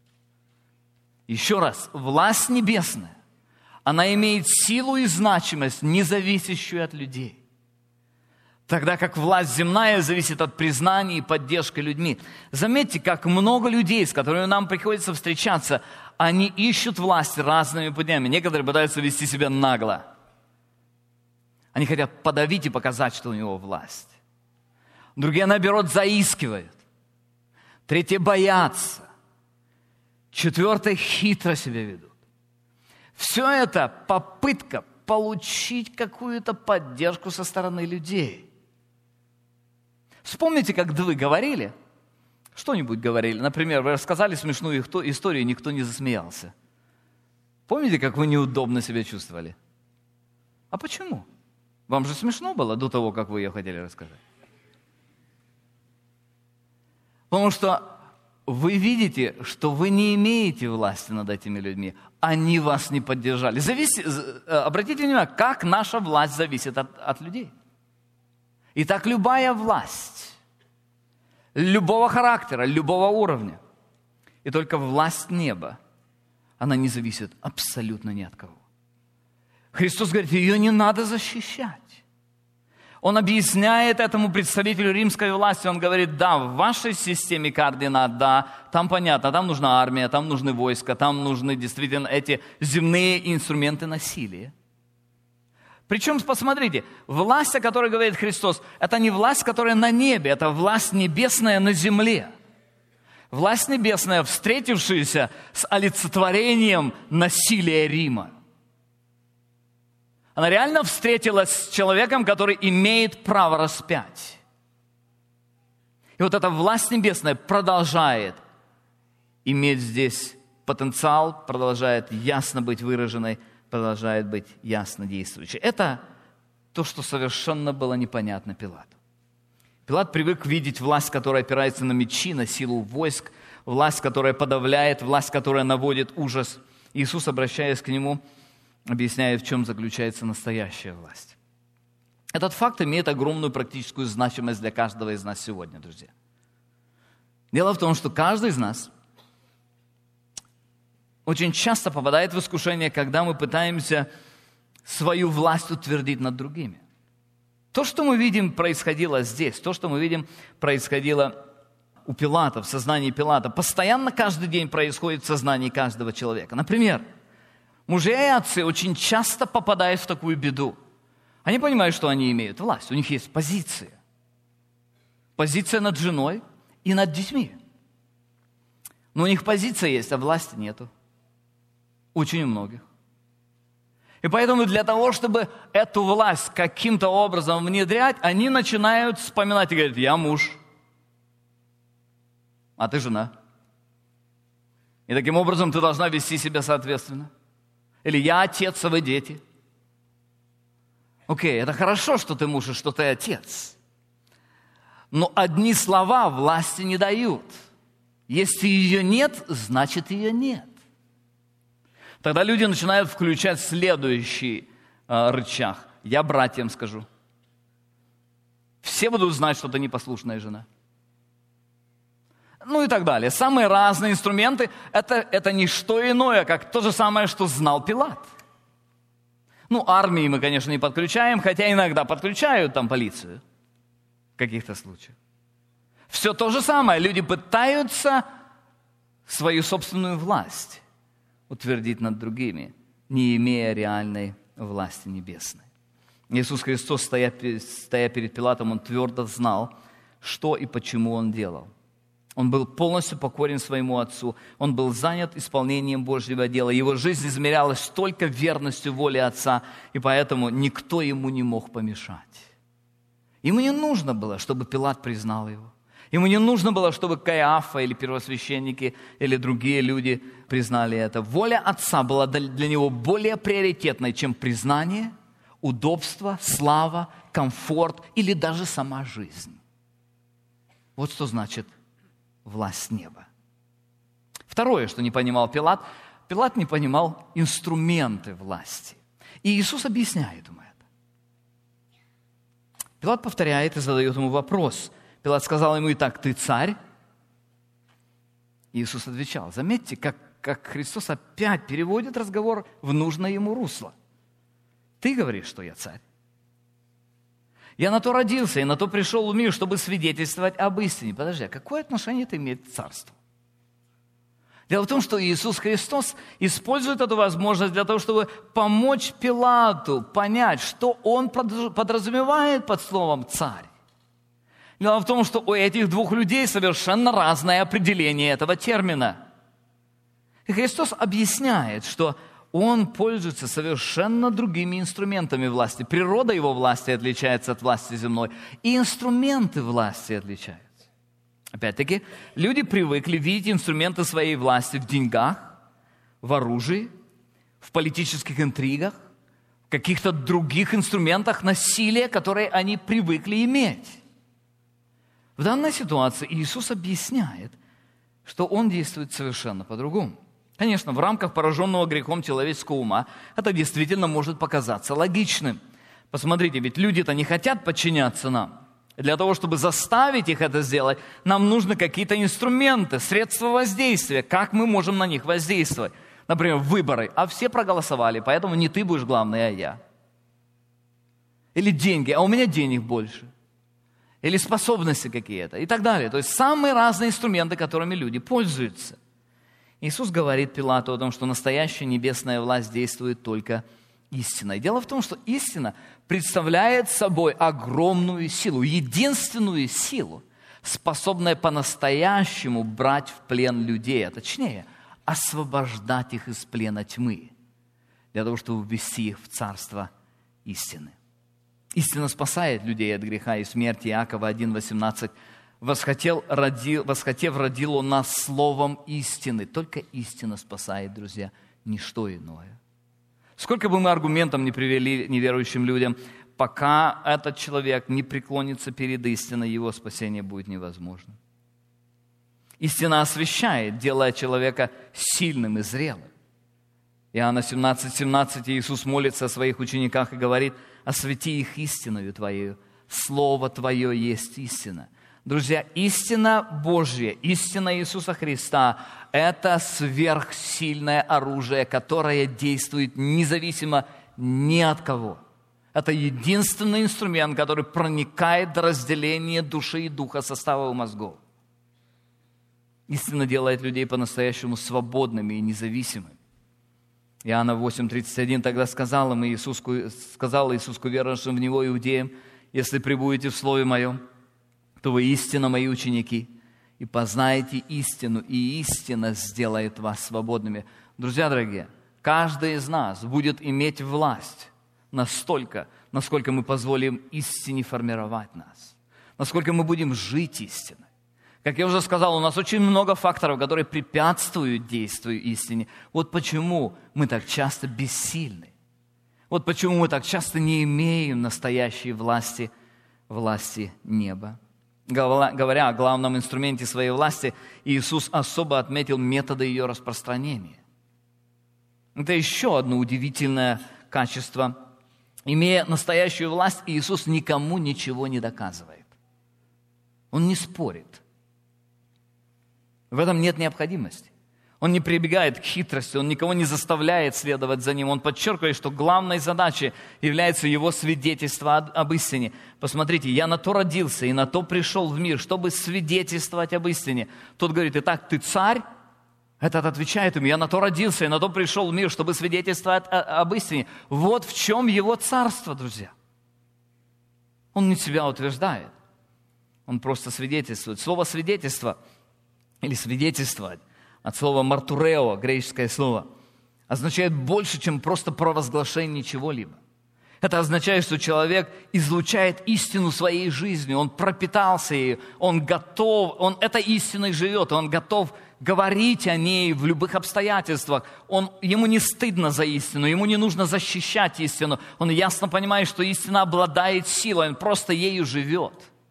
Еще раз, власть небесная, она имеет силу и значимость, не зависящую от людей. Тогда как власть земная зависит от признания и поддержки людьми. Заметьте, как много людей, с которыми нам приходится встречаться, они ищут власть разными путями. Некоторые пытаются вести себя нагло. Они хотят подавить и показать, что у него власть. Другие, наоборот, заискивают. Третьи боятся. Четвертые хитро себя ведут. Все это попытка получить какую-то поддержку со стороны людей. Вспомните, как вы говорили, что-нибудь говорили. Например, вы рассказали смешную историю, и никто не засмеялся. Помните, как вы неудобно себя чувствовали? А почему? Вам же смешно было до того, как вы ее хотели рассказать. Потому что вы видите, что вы не имеете власти над этими людьми. Они вас не поддержали. Зависи, обратите внимание, как наша власть зависит от, от людей. Итак, любая власть, любого характера, любого уровня, и только власть неба, она не зависит абсолютно ни от кого. Христос говорит, ее не надо защищать. Он объясняет этому представителю римской власти, он говорит, да, в вашей системе координат, да, там понятно, там нужна армия, там нужны войска, там нужны действительно эти земные инструменты насилия. Причем, посмотрите, власть, о которой говорит Христос, это не власть, которая на небе, это власть небесная на земле. Власть небесная, встретившаяся с олицетворением насилия Рима. Она реально встретилась с человеком, который имеет право распять. И вот эта власть небесная продолжает иметь здесь потенциал, продолжает ясно быть выраженной, продолжает быть ясно действующей. Это то, что совершенно было непонятно Пилату. Пилат привык видеть власть, которая опирается на мечи, на силу войск, власть, которая подавляет, власть, которая наводит ужас. Иисус, обращаясь к нему, объясняет, в чем заключается настоящая власть. Этот факт имеет огромную практическую значимость для каждого из нас сегодня, друзья. Дело в том, что каждый из нас очень часто попадает в искушение, когда мы пытаемся свою власть утвердить над другими. То, что мы видим, происходило здесь, то, что мы видим, происходило у Пилата, в сознании Пилата, постоянно каждый день происходит в сознании каждого человека. Например, мужья и отцы очень часто попадают в такую беду. Они понимают, что они имеют власть. У них есть позиция. Позиция над женой и над детьми. Но у них позиция есть, а власти нету. Очень у многих. И поэтому для того, чтобы эту власть каким-то образом внедрять, они начинают вспоминать и говорят, я муж, а ты жена. И таким образом ты должна вести себя соответственно. Или я отец, а вы дети. Окей, это хорошо, что ты муж и что ты отец. Но одни слова власти не дают. Если ее нет, значит ее нет. Тогда люди начинают включать следующий э, рычаг. Я братьям скажу. Все будут знать, что ты непослушная жена. Ну и так далее. Самые разные инструменты это, – это не что иное, как то же самое, что знал Пилат. Ну, армии мы, конечно, не подключаем, хотя иногда подключают там полицию в каких-то случаях. Все то же самое. Люди пытаются свою собственную власть утвердить над другими, не имея реальной власти небесной. Иисус Христос, стоя, стоя перед Пилатом, Он твердо знал, что и почему Он делал. Он был полностью покорен своему Отцу. Он был занят исполнением Божьего дела. Его жизнь измерялась только верностью воле Отца, и поэтому никто ему не мог помешать. Ему не нужно было, чтобы Пилат признал его. Ему не нужно было, чтобы Каиафа или первосвященники или другие люди признали это. Воля Отца была для него более приоритетной, чем признание, удобство, слава, комфорт или даже сама жизнь. Вот что значит власть неба. Второе, что не понимал Пилат, Пилат не понимал инструменты власти. И Иисус объясняет ему это. Пилат повторяет и задает ему вопрос. Пилат сказал ему, итак, ты царь? Иисус отвечал. Заметьте, как, как Христос опять переводит разговор в нужное ему русло. Ты говоришь, что я царь. Я на то родился и на то пришел в мир, чтобы свидетельствовать об истине. Подожди, а какое отношение это имеет к царству? Дело в том, что Иисус Христос использует эту возможность для того, чтобы помочь Пилату понять, что он подразумевает под словом «царь». Дело в том, что у этих двух людей совершенно разное определение этого термина. И Христос объясняет, что Он пользуется совершенно другими инструментами власти. Природа Его власти отличается от власти земной, и инструменты власти отличаются. Опять-таки, люди привыкли видеть инструменты своей власти в деньгах, в оружии, в политических интригах, в каких-то других инструментах насилия, которые они привыкли иметь. В данной ситуации Иисус объясняет, что Он действует совершенно по-другому. Конечно, в рамках пораженного грехом человеческого ума это действительно может показаться логичным. Посмотрите, ведь люди-то не хотят подчиняться нам. Для того, чтобы заставить их это сделать, нам нужны какие-то инструменты, средства воздействия. Как мы можем на них воздействовать? Например, выборы. А все проголосовали, поэтому не ты будешь главный, а я. Или деньги, а у меня денег больше. Или способности какие-то и так далее. То есть самые разные инструменты, которыми люди пользуются. Иисус говорит Пилату о том, что настоящая небесная власть действует только истиной. Дело в том, что истина представляет собой огромную силу, единственную силу, способную по-настоящему брать в плен людей, а точнее, освобождать их из плена тьмы, для того, чтобы ввести их в царство истины. Истина спасает людей от греха и смерти. Иакова один восемнадцать. «Восхотел, родил, восхотев, родил Он нас словом истины». Только истина спасает, друзья, ничто иное. Сколько бы мы аргументов не привели неверующим людям, пока этот человек не преклонится перед истиной, его спасение будет невозможно. Истина освящает, делая человека сильным и зрелым. Иоанна семнадцать семнадцать Иисус молится о своих учениках и говорит: «Освети их истиною Твоею, Слово Твое есть истина». Друзья, истина Божья, истина Иисуса Христа – это сверхсильное оружие, которое действует независимо ни от кого. Это единственный инструмент, который проникает до разделения души и духа, состава и мозгов. Истина делает людей по-настоящему свободными и независимыми. Иоанна восемь тридцать один тогда сказал им Иисус, сказал Иисус к верующим в Него иудеям: «Если пребудете в Слове Моем, то вы истинно Мои ученики, и познаете истину, и истина сделает вас свободными». Друзья дорогие, каждый из нас будет иметь власть настолько, насколько мы позволим истине формировать нас, насколько мы будем жить истиной. Как я уже сказал, у нас очень много факторов, которые препятствуют действию истине. Вот почему мы так часто бессильны. Вот почему мы так часто не имеем настоящей власти, власти неба. Говоря о главном инструменте своей власти, Иисус особо отметил методы ее распространения. Это еще одно удивительное качество. Имея настоящую власть, Иисус никому ничего не доказывает. Он не спорит. В этом нет необходимости. Он не прибегает к хитрости, он никого не заставляет следовать за ним. Он подчеркивает, что главной задачей является его свидетельство об истине. Посмотрите, я на то родился и на то пришел в мир, чтобы свидетельствовать об истине. Тот говорит: итак, ты царь? Этот отвечает ему: я на то родился и на то пришел в мир, чтобы свидетельствовать об истине. Вот в чем его царство, друзья. Он не себя утверждает, он просто свидетельствует. Слово «свидетельство» или «свидетельствовать» от слова «мартурео», греческое слово, означает больше, чем просто провозглашение чего-либо. Это означает, что человек излучает истину своей жизнью, он пропитался ею, он готов, он этой истиной живет, он готов говорить о ней в любых обстоятельствах. Он, ему не стыдно за истину, ему не нужно защищать истину. Он ясно понимает, что истина обладает силой, он просто ею живет.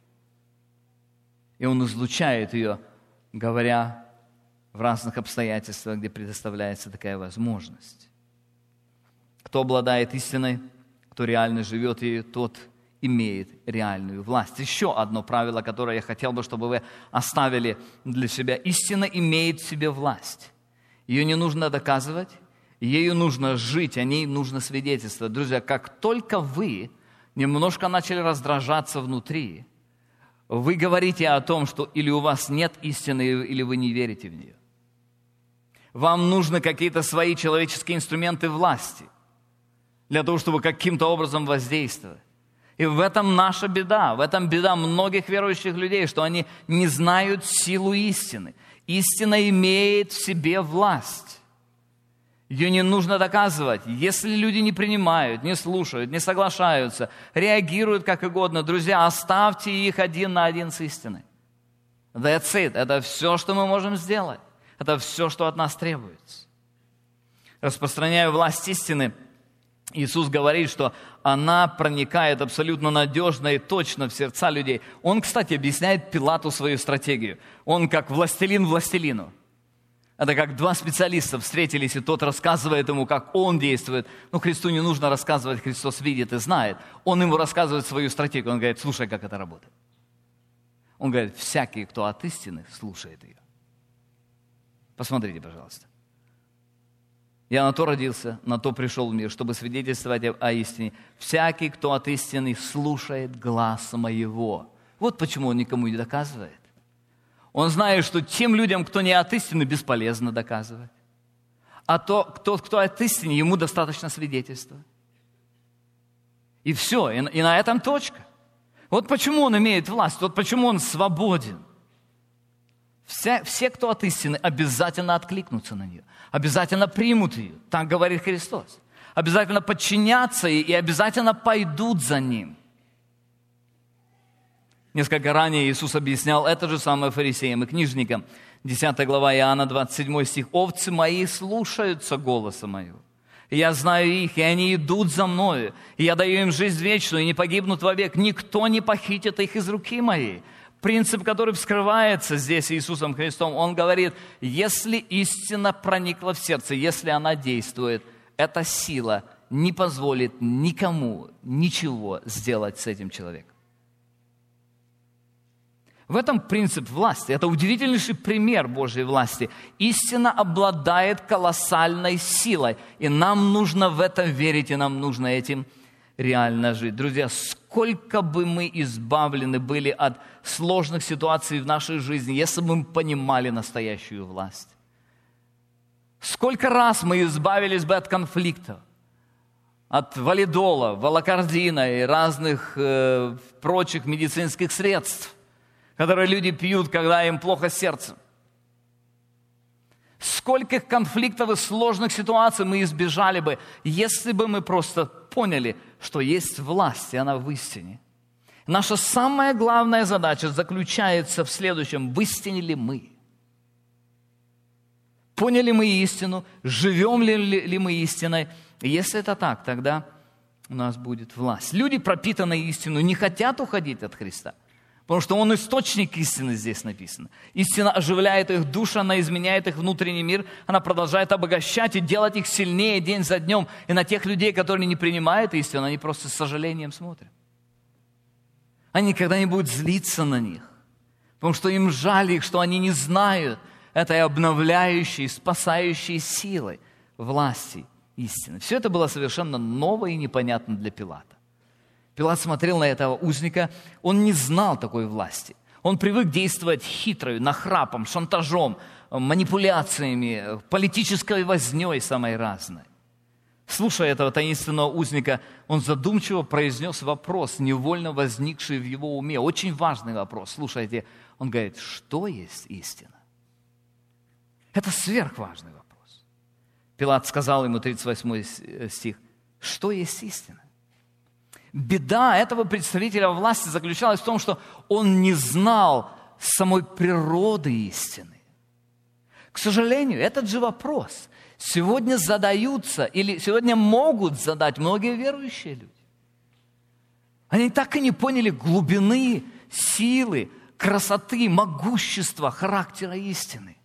И он излучает ее, говоря в разных обстоятельствах, где предоставляется такая возможность. Кто обладает истиной, кто реально живет ею, тот имеет реальную власть. Еще одно правило, которое я хотел бы, чтобы вы оставили для себя. Истина имеет в себе власть. Ее не нужно доказывать, ею нужно жить, о ней нужно свидетельствовать. Друзья, как только вы немножко начали раздражаться внутри, вы говорите о том, что или у вас нет истины, или вы не верите в нее. Вам нужны какие-то свои человеческие инструменты власти для того, чтобы каким-то образом воздействовать. И в этом наша беда, в этом беда многих верующих людей, что они не знают силу истины. Истина имеет в себе власть. Ее не нужно доказывать. Если люди не принимают, не слушают, не соглашаются, реагируют как угодно, друзья, оставьте их один на один с истиной. That's it. Это все, что мы можем сделать. Это все, что от нас требуется. Распространяя власть истины, Иисус говорит, что она проникает абсолютно надежно и точно в сердца людей. Он, кстати, объясняет Пилату свою стратегию. Он как властелин властелину. Это как два специалиста встретились, и тот рассказывает ему, как он действует. Но Христу не нужно рассказывать, Христос видит и знает. Он ему рассказывает свою стратегию. Он говорит, слушай, как это работает. Он говорит, всякий, кто от истины, слушает ее. Посмотрите, пожалуйста. Я на то родился, на то пришел в мир, чтобы свидетельствовать о истине. Всякий, кто от истины, слушает гласа моего. Вот почему он никому не доказывает. Он знает, что тем людям, кто не от истины, бесполезно доказывать. А то, кто, кто от истины, ему достаточно свидетельства. И все, и, и на этом точка. Вот почему он имеет власть, вот почему он свободен. Все, все, кто от истины, обязательно откликнутся на нее, обязательно примут ее, так говорит Христос. Обязательно подчинятся ей и обязательно пойдут за ним. Несколько ранее Иисус объяснял это же самое фарисеям и книжникам. десятая глава Иоанна, двадцать седьмой стих. «Овцы мои слушаются голоса моего. И я знаю их, и они идут за мною. И я даю им жизнь вечную, и не погибнут вовек. Никто не похитит их из руки моей». Принцип, который вскрывается здесь Иисусом Христом, Он говорит, если истина проникла в сердце, если она действует, эта сила не позволит никому ничего сделать с этим человеком. В этом принцип власти. Это удивительнейший пример Божьей власти. Истина обладает колоссальной силой, и нам нужно в это верить, и нам нужно этим реально жить. Друзья, сколько бы мы избавлены были от сложных ситуаций в нашей жизни, если бы мы понимали настоящую власть. Сколько раз мы избавились бы от конфликтов, от валидола, волокордина и разных э, прочих медицинских средств, которые люди пьют, когда им плохо с сердцем. Сколько конфликтов и сложных ситуаций мы избежали бы, если бы мы просто поняли, что есть власть, и она в истине. Наша самая главная задача заключается в следующем: в истине ли мы? Поняли мы истину? Живем ли, ли мы истиной? И если это так, тогда у нас будет власть. Люди, пропитанные истиной, не хотят уходить от Христа. Потому что Он источник истины, здесь написано. Истина оживляет их душу, она изменяет их внутренний мир, она продолжает обогащать и делать их сильнее день за днем. И на тех людей, которые не принимают истину, они просто с сожалением смотрят. Они никогда не будут злиться на них, потому что им жаль их, что они не знают этой обновляющей, спасающей силы власти истины. Все это было совершенно ново и непонятно для Пилата. Пилат смотрел на этого узника, он не знал такой власти. Он привык действовать хитрою, нахрапом, шантажом, манипуляциями, политической вознёй самой разной. Слушая этого таинственного узника, он задумчиво произнес вопрос, невольно возникший в его уме. Очень важный вопрос. Слушайте, он говорит, что есть истина? Это сверхважный вопрос. Пилат сказал ему, тридцать восьмой стих, что есть истина? Беда этого представителя власти заключалась в том, что он не знал самой природы истины. К сожалению, этот же вопрос сегодня задаются или сегодня могут задать многие верующие люди. Они так и не поняли глубины, силы, красоты, могущества, характера истины.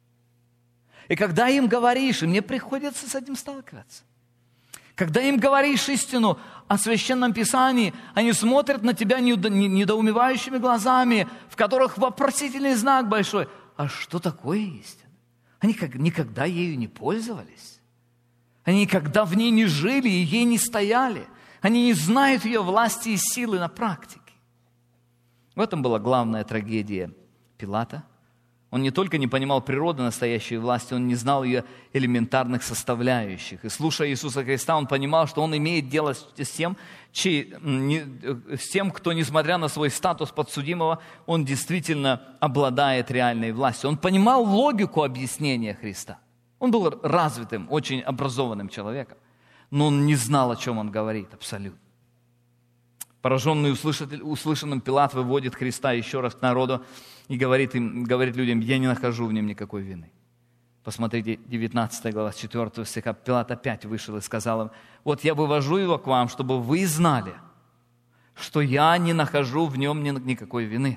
И когда им говоришь, и мне приходится с этим сталкиваться, когда им говоришь истину о Священном Писании, они смотрят на тебя недоумевающими глазами, в которых вопросительный знак большой. А что такое истина? Они никогда ею не пользовались. Они никогда в ней не жили и ей не стояли. Они не знают ее власти и силы на практике. В этом была главная трагедия Пилата. Он не только не понимал природы настоящей власти, он не знал ее элементарных составляющих. И слушая Иисуса Христа, он понимал, что он имеет дело с тем, чей, не, с тем, кто, несмотря на свой статус подсудимого, он действительно обладает реальной властью. Он понимал логику объяснения Христа. Он был развитым, очень образованным человеком, но он не знал, о чем он говорит абсолютно. Пораженный услышанным, Пилат выводит Христа еще раз к народу и говорит, им, говорит людям, я не нахожу в нем никакой вины. Посмотрите, девятнадцатая глава, с четвёртого стиха. Пилат опять вышел и сказал им: вот я вывожу его к вам, чтобы вы знали, что я не нахожу в нем никакой вины.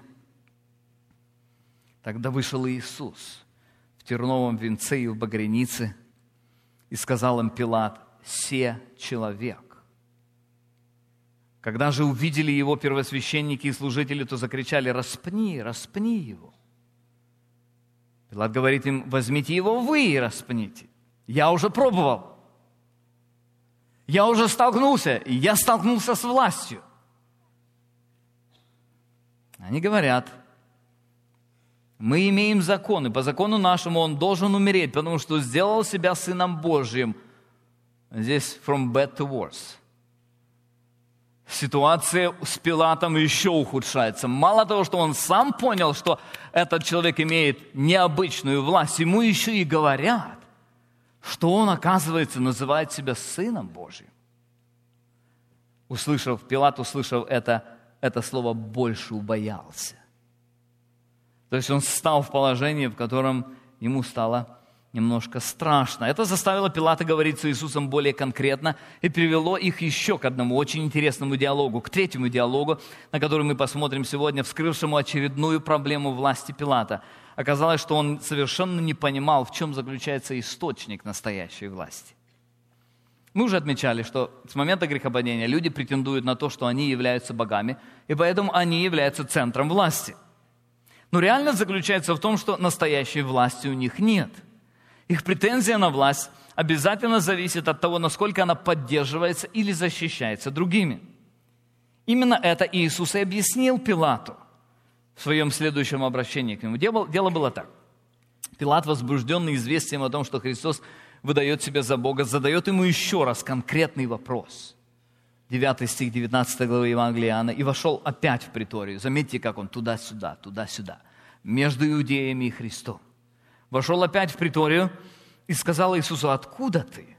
Тогда вышел Иисус в терновом венце и в багрянице, и сказал им Пилат: се человек. Когда же увидели его первосвященники и служители, то закричали: распни, распни его. Пилат говорит им: возьмите его вы и распните. Я уже пробовал. Я уже столкнулся, и я столкнулся с властью. Они говорят: мы имеем закон, и по закону нашему он должен умереть, потому что сделал себя Сыном Божьим. Здесь from bad to worse. Ситуация с Пилатом еще ухудшается. Мало того, что он сам понял, что этот человек имеет необычную власть, ему еще и говорят, что он, оказывается, называет себя Сыном Божьим. Услышав, Пилат, услышав это, это слово, больше убоялся. То есть он стал в положении, в котором ему стало немножко страшно. Это заставило Пилата говорить с Иисусом более конкретно и привело их еще к одному очень интересному диалогу, к третьему диалогу, на который мы посмотрим сегодня, вскрывшему очередную проблему власти Пилата. Оказалось, что он совершенно не понимал, в чем заключается источник настоящей власти. Мы уже отмечали, что с момента грехопадения люди претендуют на то, что они являются богами, и поэтому они являются центром власти. Но реальность заключается в том, что настоящей власти у них нет. Их претензия на власть обязательно зависит от того, насколько она поддерживается или защищается другими. Именно это Иисус и объяснил Пилату в своем следующем обращении к нему. Дело, дело было так. Пилат, возбужденный известием о том, что Христос выдает себя за Бога, задает ему еще раз конкретный вопрос. девятый стих девятнадцатой главы Евангелия Иоанна. «И вошел опять в приторию». Заметьте, как он туда-сюда, туда-сюда, между иудеями и Христом. Вошел опять в приторию и сказал Иисусу: откуда ты?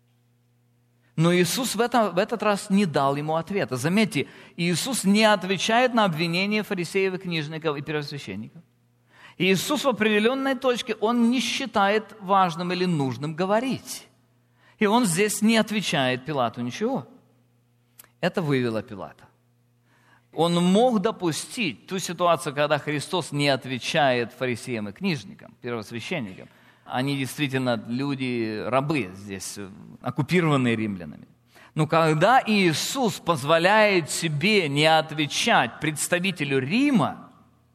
Но Иисус в, это, в этот раз не дал ему ответа. Заметьте, Иисус не отвечает на обвинения фарисеев и книжников и первосвященников. Иисус в определенной точке, Он не считает важным или нужным говорить. И Он здесь не отвечает Пилату ничего. Это вывело Пилата. Он мог допустить ту ситуацию, когда Христос не отвечает фарисеям и книжникам, первосвященникам. Они действительно люди, рабы здесь, оккупированные римлянами. Но когда Иисус позволяет себе не отвечать представителю Рима,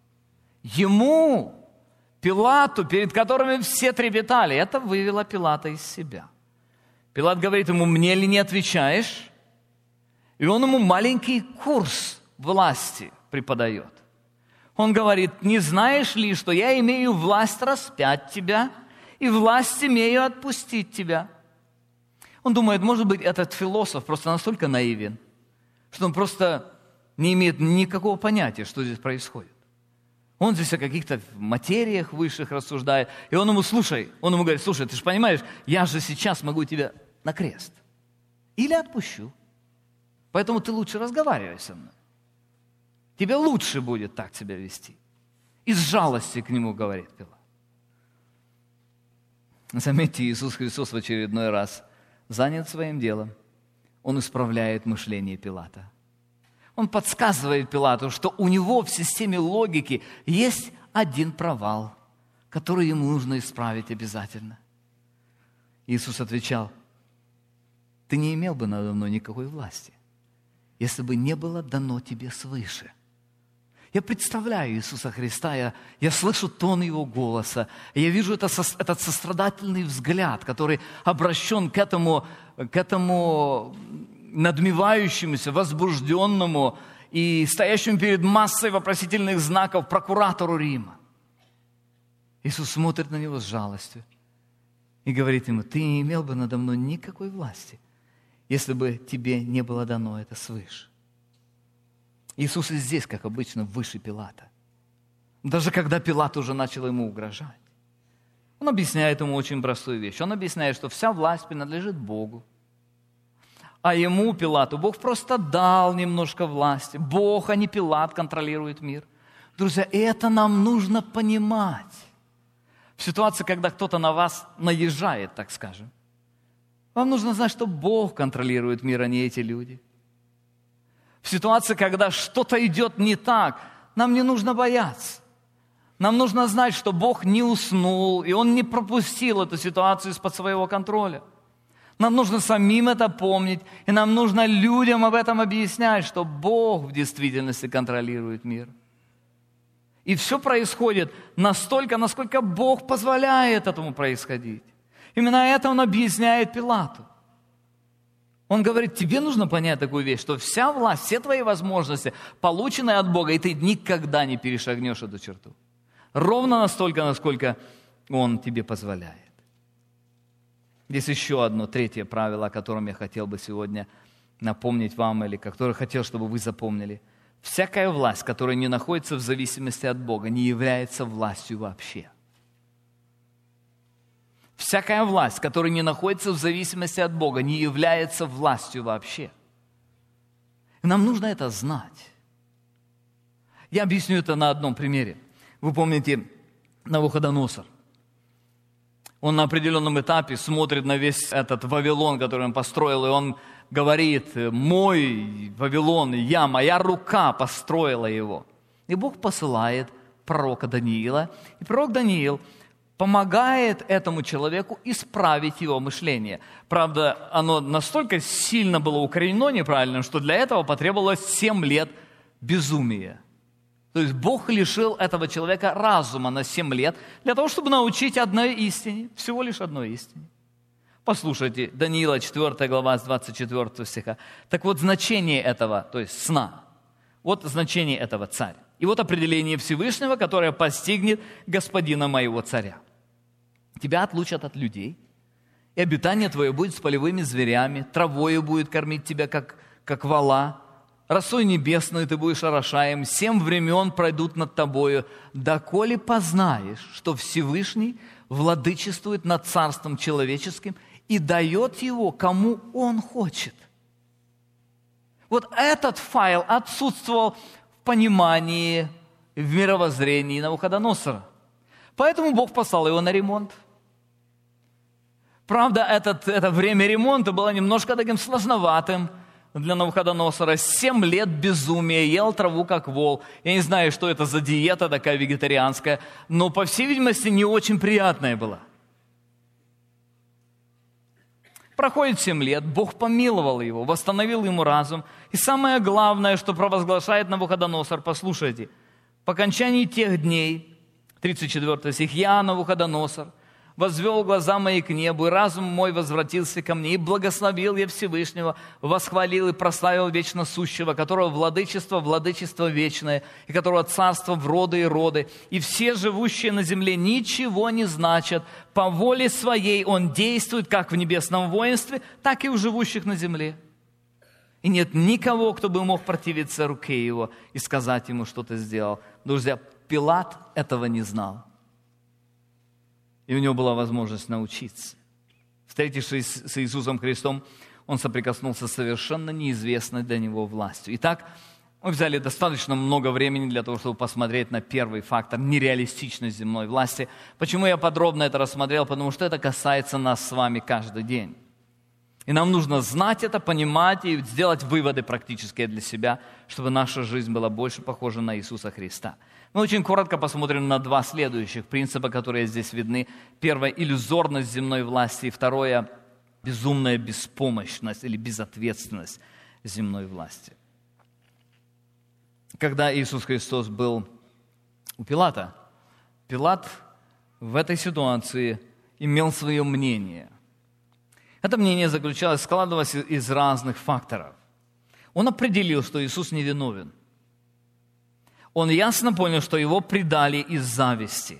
ему, Пилату, перед которыми все трепетали, это вывело Пилата из себя. Пилат говорит ему: мне ли не отвечаешь? И он ему маленький курс власти преподает. Он говорит: не знаешь ли, что я имею власть распять тебя и власть имею отпустить тебя? Он думает, может быть, этот философ просто настолько наивен, что он просто не имеет никакого понятия, что здесь происходит. Он здесь о каких-то материях высших рассуждает, и он ему: слушай, он ему говорит: слушай, ты же понимаешь, я же сейчас могу тебя на крест или отпущу. Поэтому ты лучше разговаривай со мной. Тебе лучше будет так себя вести. Из жалости к нему говорит Пилат. Заметьте, Иисус Христос в очередной раз занят своим делом. Он исправляет мышление Пилата. Он подсказывает Пилату, что у него в системе логики есть один провал, который ему нужно исправить обязательно. Иисус отвечал: ты не имел бы надо мной никакой власти, если бы не было дано тебе свыше. Я представляю Иисуса Христа, я, я слышу тон Его голоса, я вижу это, этот сострадательный взгляд, который обращен к этому, к этому надмевающемуся, возбужденному и стоящему перед массой вопросительных знаков прокуратору Рима. Иисус смотрит на него с жалостью и говорит ему: ты не имел бы надо мной никакой власти, если бы тебе не было дано это свыше. Иисус и здесь, как обычно, выше Пилата. Даже когда Пилат уже начал ему угрожать. Он объясняет ему очень простую вещь. Он объясняет, что вся власть принадлежит Богу. А ему, Пилату, Бог просто дал немножко власти. Бог, а не Пилат, контролирует мир. Друзья, это нам нужно понимать. В ситуации, когда кто-то на вас наезжает, так скажем, вам нужно знать, что Бог контролирует мир, а не эти люди. В ситуации, когда что-то идет не так, нам не нужно бояться. Нам нужно знать, что Бог не уснул, и Он не пропустил эту ситуацию из-под своего контроля. Нам нужно самим это помнить, и нам нужно людям об этом объяснять, что Бог в действительности контролирует мир. И все происходит настолько, насколько Бог позволяет этому происходить. Именно это Он объясняет Пилату. Он говорит, тебе нужно понять такую вещь, что вся власть, все твои возможности, полученные от Бога, и ты никогда не перешагнешь эту черту. Ровно настолько, насколько Он тебе позволяет. Есть еще одно, третье правило, о котором я хотел бы сегодня напомнить вам, или которое хотел, чтобы вы запомнили. Всякая власть, которая не находится в зависимости от Бога, не является властью вообще. Всякая власть, которая не находится в зависимости от Бога, не является властью вообще. И нам нужно это знать. Я объясню это на одном примере. Вы помните Навуходоносор. Он на определенном этапе смотрит на весь этот Вавилон, который он построил, и он говорит, мой Вавилон, я, моя рука построила его. И Бог посылает пророка Даниила, и пророк Даниил помогает этому человеку исправить его мышление. Правда, оно настолько сильно было укоренено неправильным, что для этого потребовалось семь лет безумия. То есть Бог лишил этого человека разума на семь лет для того, чтобы научить одной истине, всего лишь одной истине. Послушайте, Даниила четвёртая глава с двадцать четвёртого стиха. Так вот, значение этого, то есть сна, вот значение этого царя. И вот определение Всевышнего, которое постигнет господина моего царя. Тебя отлучат от людей, и обитание твое будет с полевыми зверями, травою будет кормить тебя, как, как вола, росой небесной ты будешь орошаем, семь времен пройдут над тобою, доколе познаешь, что Всевышний владычествует над царством человеческим и дает его, кому он хочет. Вот этот файл отсутствовал в понимании, в мировоззрении Навуходоносора. Поэтому Бог послал его на ремонт. Правда, этот, это время ремонта было немножко таким сложноватым для Навуходоносора. Семь лет безумия, ел траву как вол. Я не знаю, что это за диета такая вегетарианская, но, по всей видимости, не очень приятная была. Проходит семь лет, Бог помиловал его, восстановил ему разум. И самое главное, что провозглашает Навуходоносор, послушайте, по окончании тех дней, тридцать четвёртый стих, «Я, Навуходоносор, возвел глаза мои к небу, и разум мой возвратился ко мне, и благословил я Всевышнего, восхвалил и прославил вечно сущего, которого владычество, владычество вечное, и которого царство в роды и роды, и все живущие на земле ничего не значат, по воле своей он действует как в небесном воинстве, так и у живущих на земле. И нет никого, кто бы мог противиться руке его и сказать ему, что ты сделал». Друзья, Пилат этого не знал. И у него была возможность научиться. Встретившись с Иисусом Христом, он соприкоснулся с совершенно неизвестной для него властью. Итак, мы взяли достаточно много времени для того, чтобы посмотреть на первый фактор – нереалистичность земной власти. Почему я подробно это рассмотрел? Потому что это касается нас с вами каждый день. И нам нужно знать это, понимать и сделать выводы практические для себя, чтобы наша жизнь была больше похожа на Иисуса Христа. Мы очень коротко посмотрим на два следующих принципа, которые здесь видны. Первое – иллюзорность земной власти. И второе – безумная беспомощность или безответственность земной власти. Когда Иисус Христос был у Пилата, Пилат в этой ситуации имел свое мнение. Это мнение заключалось, складывалось из разных факторов. Он определил, что Иисус невиновен. Он ясно понял, что его предали из зависти.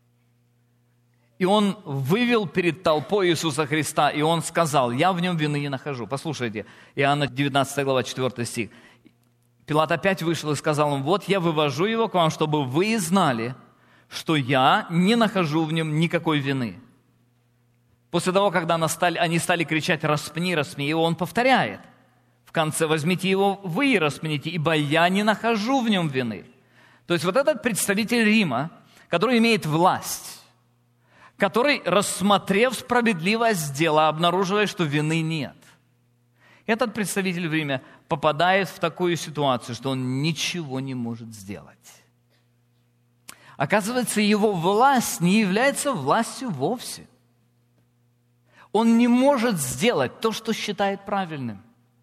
И он вывел перед толпой Иисуса Христа, и он сказал: «Я в нем вины не нахожу». Послушайте, Иоанна девятнадцатая глава, четвёртый стих. Пилат опять вышел и сказал им: «Вот я вывожу его к вам, чтобы вы знали, что я не нахожу в нем никакой вины». После того, когда они стали кричать: «Распни, распни его», он повторяет в конце: «Возьмите его вы и распните, ибо я не нахожу в нем вины». То есть вот этот представитель Рима, который имеет власть, который, рассмотрев справедливость дела, обнаруживает, что вины нет. Этот представитель в Риме попадает в такую ситуацию, что он ничего не может сделать. Оказывается, его власть не является властью вовсе. Он не может сделать то, что считает правильным.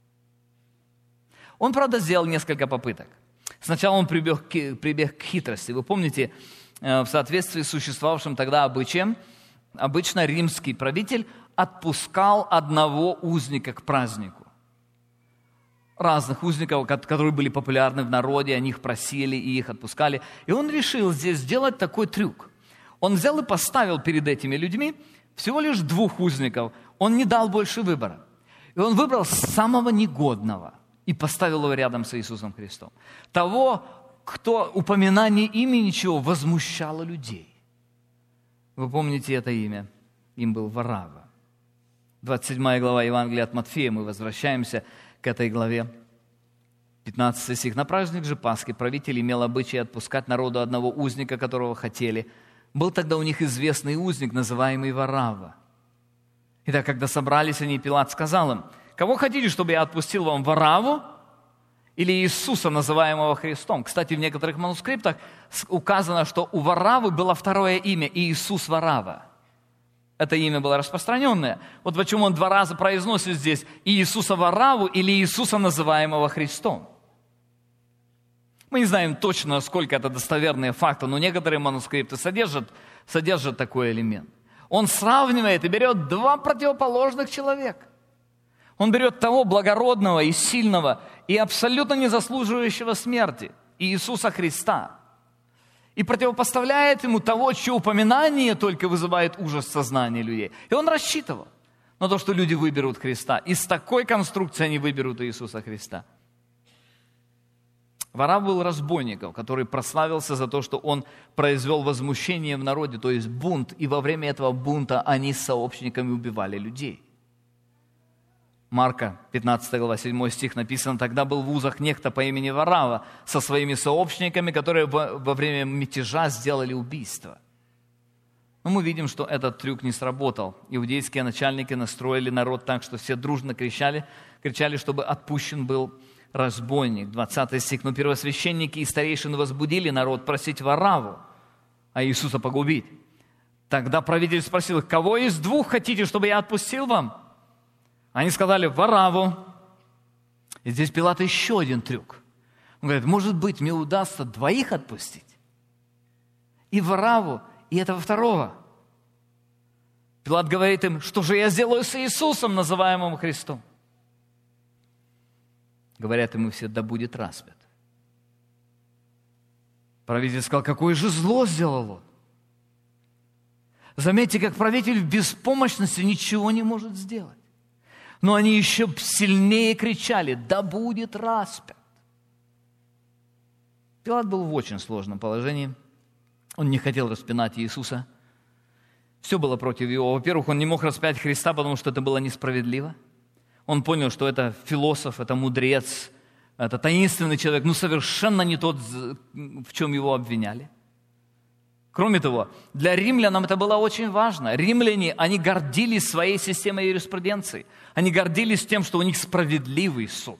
Он, правда, сделал несколько попыток. Сначала он прибег, прибег к хитрости. Вы помните, в соответствии с существовавшим тогда обычаем, обычно римский правитель отпускал одного узника к празднику. Разных узников, которые были популярны в народе, они их просили и их отпускали. И он решил здесь сделать такой трюк. Он взял и поставил перед этими людьми всего лишь двух узников. Он не дал больше выбора. И он выбрал самого негодного и поставил его рядом с Иисусом Христом. Того, кто упоминание имени чего возмущало людей. Вы помните это имя? Им был Варава. двадцать седьмая глава Евангелия от Матфея. Мы возвращаемся к этой главе. пятнадцатый стих. «На праздник же Пасхи правитель имел обычай отпускать народу одного узника, которого хотели. Был тогда у них известный узник, называемый Варава. Итак, когда собрались они, Пилат сказал им: кого хотите, чтобы я отпустил вам, Вараву или Иисуса, называемого Христом?» Кстати, в некоторых манускриптах указано, что у Варавы было второе имя – Иисус Варава. Это имя было распространенное. Вот почему он два раза произносит здесь Иисуса Вараву или Иисуса, называемого Христом. Мы не знаем точно, насколько это достоверные факты, но некоторые манускрипты содержат, содержат такой элемент. Он сравнивает и берет два противоположных человека. Он берет того благородного и сильного, и абсолютно не заслуживающего смерти, Иисуса Христа, и противопоставляет ему того, чье упоминание только вызывает ужас в сознании людей. И он рассчитывал на то, что люди выберут Христа. И с такой конструкцией они выберут Иисуса Христа. Варава был разбойником, который прославился за то, что он произвел возмущение в народе, то есть бунт. И во время этого бунта они с сообщниками убивали людей. Марка, пятнадцатая глава, седьмой стих написано: «Тогда был в узах некто по имени Варава со своими сообщниками, которые во, во время мятежа сделали убийство». Но мы видим, что этот трюк не сработал. Иудейские начальники настроили народ так, что все дружно кричали, кричали, чтобы отпущен был разбойник. двадцатый стих. «Но первосвященники и старейшины возбудили народ просить Вараву, а Иисуса погубить. Тогда правитель спросил их: кого из двух хотите, чтобы я отпустил вам? Они сказали: Вараву. И здесь Пилат еще один трюк. Он говорит: может быть, мне удастся двоих отпустить? И Вараву, и этого второго. Пилат говорит им: что же я сделаю с Иисусом, называемым Христом? Говорят ему все: да будет распят. Правитель сказал: какое же зло сделал он? Заметьте, как правитель в беспомощности ничего не может сделать. Но они еще сильнее кричали: да будет распят. Пилат был в очень сложном положении. Он не хотел распинать Иисуса. Все было против его. Во-первых, он не мог распять Христа, потому что это было несправедливо. Он понял, что это философ, это мудрец, это таинственный человек, но совершенно не тот, в чем его обвиняли. Кроме того, для римлян это было очень важно. Римляне, они гордились своей системой юриспруденции. Они гордились тем, что у них справедливый суд.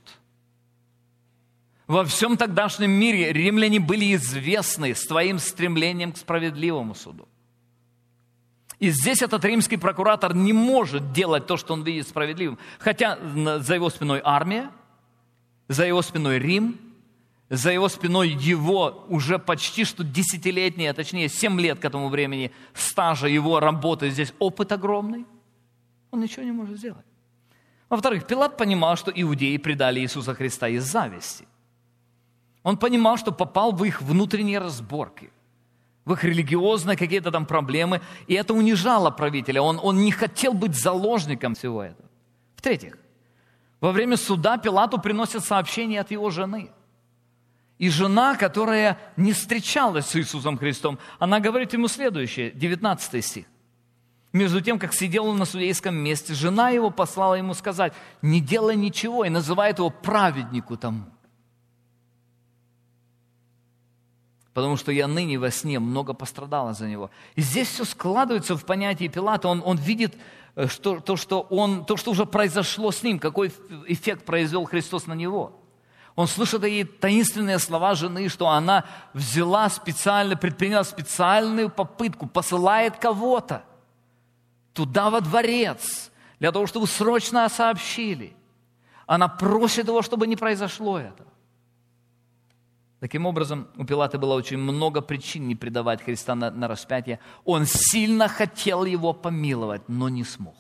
Во всем тогдашнем мире римляне были известны своим стремлением к справедливому суду. И здесь этот римский прокуратор не может делать то, что он видит справедливым. Хотя за его спиной армия, за его спиной Рим, за его спиной его уже почти что десятилетние, а точнее семь лет к этому времени стажа его работы, здесь опыт огромный. Он ничего не может сделать. Во-вторых, Пилат понимал, что иудеи предали Иисуса Христа из зависти. Он понимал, что попал в их внутренние разборки, в их религиозные какие-то там проблемы, и это унижало правителя. Он, он не хотел быть заложником всего этого. В-третьих, во время суда Пилату приносят сообщение от его жены. И жена, которая не встречалась с Иисусом Христом, она говорит ему следующее, девятнадцатый стих. Между тем, как сидел он на судейском месте, жена его послала ему сказать: не делай ничего, и называет его праведнику тому. потому что я ныне во сне много пострадала за него. И здесь все складывается в понятие Пилата. Он, он видит что, то, что он, то, что уже произошло с ним, какой эффект произвел Христос на него. Он слышит такие таинственные слова жены, что она взяла специально, предприняла специальную попытку, посылает кого-то туда во дворец, для того, чтобы срочно сообщили. Она просит его, чтобы не произошло это. Таким образом, у Пилата было очень много причин не предавать Христа на, на распятие. Он сильно хотел его помиловать, но не смог.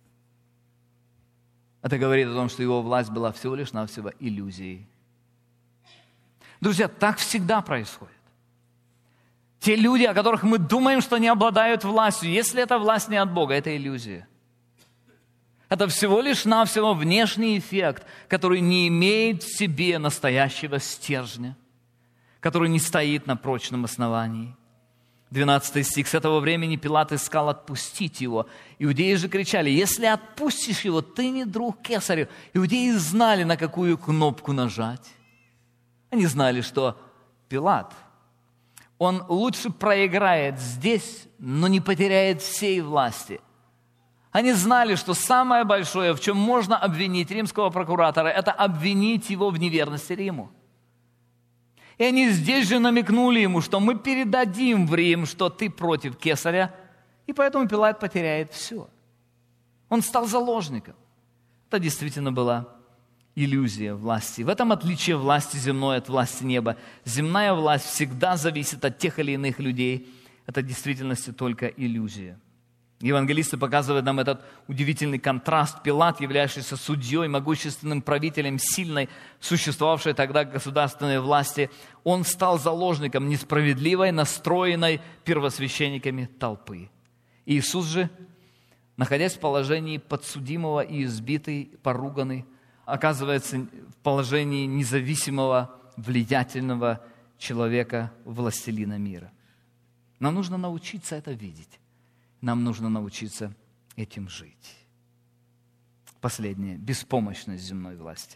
Это говорит о том, что его власть была всего лишь навсего иллюзией. Друзья, так всегда происходит. Те люди, о которых мы думаем, что они обладают властью, если эта власть не от Бога, это иллюзия. Это всего лишь навсего внешний эффект, который не имеет в себе настоящего стержня, который не стоит на прочном основании. двенадцатый стих. С этого времени Пилат искал отпустить его. Иудеи же кричали: если отпустишь его, ты не друг кесарю. Иудеи знали, на какую кнопку нажать. Они знали, что Пилат, он лучше проиграет здесь, но не потеряет всей власти. Они знали, что самое большое, в чем можно обвинить римского прокуратора, это обвинить его в неверности Риму. И они здесь же намекнули ему, что мы передадим в Рим, что ты против кесаря, и поэтому Пилат потеряет все. Он стал заложником. Это действительно была иллюзия власти. В этом отличие власти земной от власти неба. Земная власть всегда зависит от тех или иных людей. Это в действительности только иллюзия. Евангелисты показывают нам этот удивительный контраст. Пилат, являющийся судьей, могущественным правителем сильной, существовавшей тогда государственной власти, он стал заложником несправедливой, настроенной первосвященниками толпы. Иисус же, находясь в положении подсудимого и избитый, поруганный, оказывается в положении независимого, влиятельного человека, властелина мира. Нам нужно научиться это видеть. Нам нужно научиться этим жить. Последнее. Беспомощность земной власти.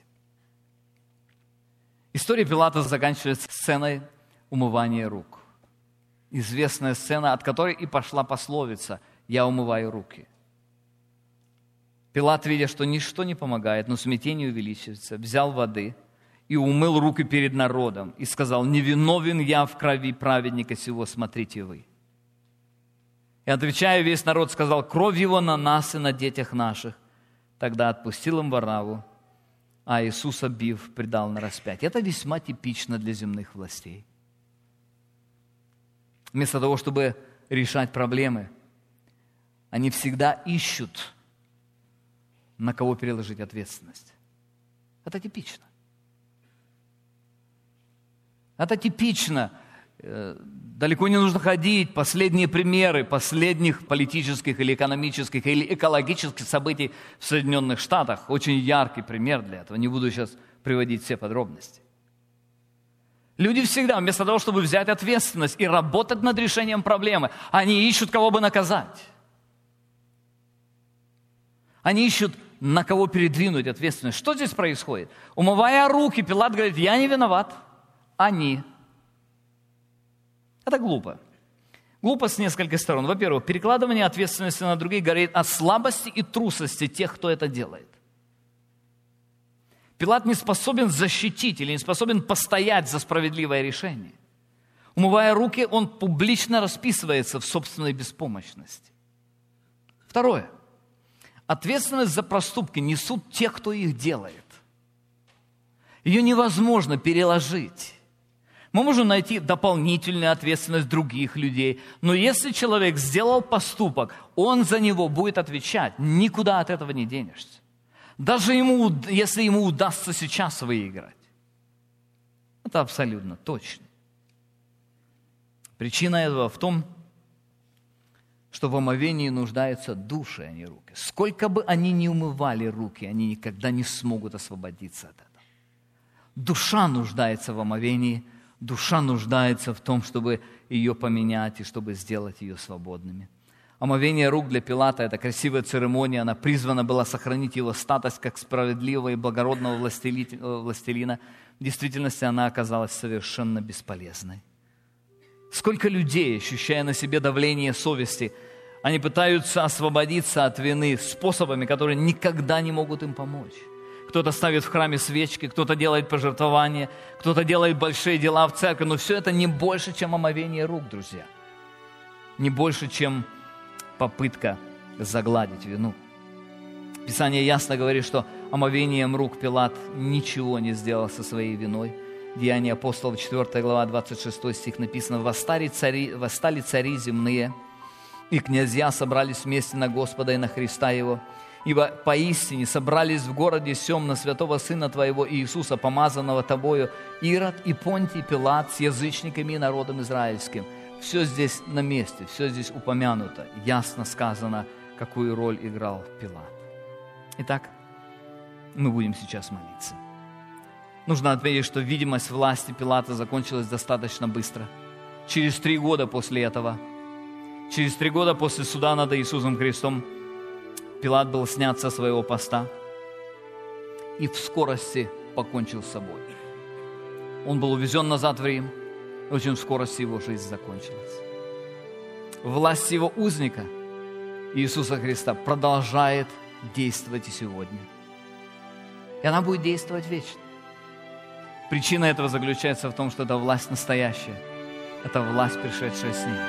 История Пилата заканчивается сценой умывания рук. Известная сцена, от которой и пошла пословица «Я умываю руки». Пилат, видя, что ничто не помогает, но смятение увеличивается, взял воды и умыл руки перед народом и сказал: «Невиновен я в крови праведника сего, смотрите вы». И, отвечая, весь народ сказал: «Кровь его на нас и на детях наших». Тогда отпустил им Варавву, а Иисуса, бив, предал на распятие. Это весьма типично для земных властей. Вместо того, чтобы решать проблемы, они всегда ищут, на кого переложить ответственность. Это типично. Это типично. Далеко не нужно ходить. Последние примеры последних политических или экономических или экологических событий в Соединенных Штатах. Очень яркий пример для этого. Не буду сейчас приводить все подробности. Люди всегда, вместо того, чтобы взять ответственность и работать над решением проблемы, они ищут, кого бы наказать. Они ищут, на кого передвинуть ответственность. Что здесь происходит? Умывая руки, Пилат говорит: «Я не виноват, они». Это глупо. Глупо с нескольких сторон. Во-первых, перекладывание ответственности на других говорит о слабости и трусости тех, кто это делает. Пилат не способен защитить или не способен постоять за справедливое решение. Умывая руки, он публично расписывается в собственной беспомощности. Второе. Ответственность за проступки несут те, кто их делает. Ее невозможно переложить. Мы можем найти дополнительную ответственность других людей, но если человек сделал поступок, он за него будет отвечать. Никуда от этого не денешься. Даже ему, если ему удастся сейчас выиграть. Это абсолютно точно. Причина этого в том, что в омовении нуждаются души, а не руки. Сколько бы они ни умывали руки, они никогда не смогут освободиться от этого. Душа нуждается в омовении. Душа нуждается в том, чтобы ее поменять и чтобы сделать ее свободными. Омовение рук для Пилата – это красивая церемония. Она призвана была сохранить его статус как справедливого и благородного властелина. В действительности она оказалась совершенно бесполезной. Сколько людей, ощущая на себе давление совести, они пытаются освободиться от вины способами, которые никогда не могут им помочь. Кто-то ставит в храме свечки, кто-то делает пожертвования, кто-то делает большие дела в церкви, но все это не больше, чем омовение рук, друзья. Не больше, чем попытка загладить вину. Писание ясно говорит, что омовением рук Пилат ничего не сделал со своей виной. Деяния апостолов, четвёртая глава, двадцать шестой стих написано: «Восстали цари, восстали цари земные, и князья собрались вместе на Господа и на Христа Его. Ибо поистине собрались в городе сем на святого Сына Твоего Иисуса, помазанного Тобою, Ирод и Понтий Пилат с язычниками и народом израильским». Все здесь на месте, все здесь упомянуто, ясно сказано, какую роль играл Пилат. Итак, мы будем сейчас молиться. Нужно отметить, что видимость власти Пилата закончилась достаточно быстро. Через три года после этого, через три года после суда над Иисусом Христом, Пилат был снят со своего поста и в скорости покончил с собой. Он был увезен назад в Рим, и очень в скорости его жизнь закончилась. Власть его узника, Иисуса Христа, продолжает действовать и сегодня. И она будет действовать вечно. Причина этого заключается в том, что это власть настоящая. Это власть, пришедшая с ним.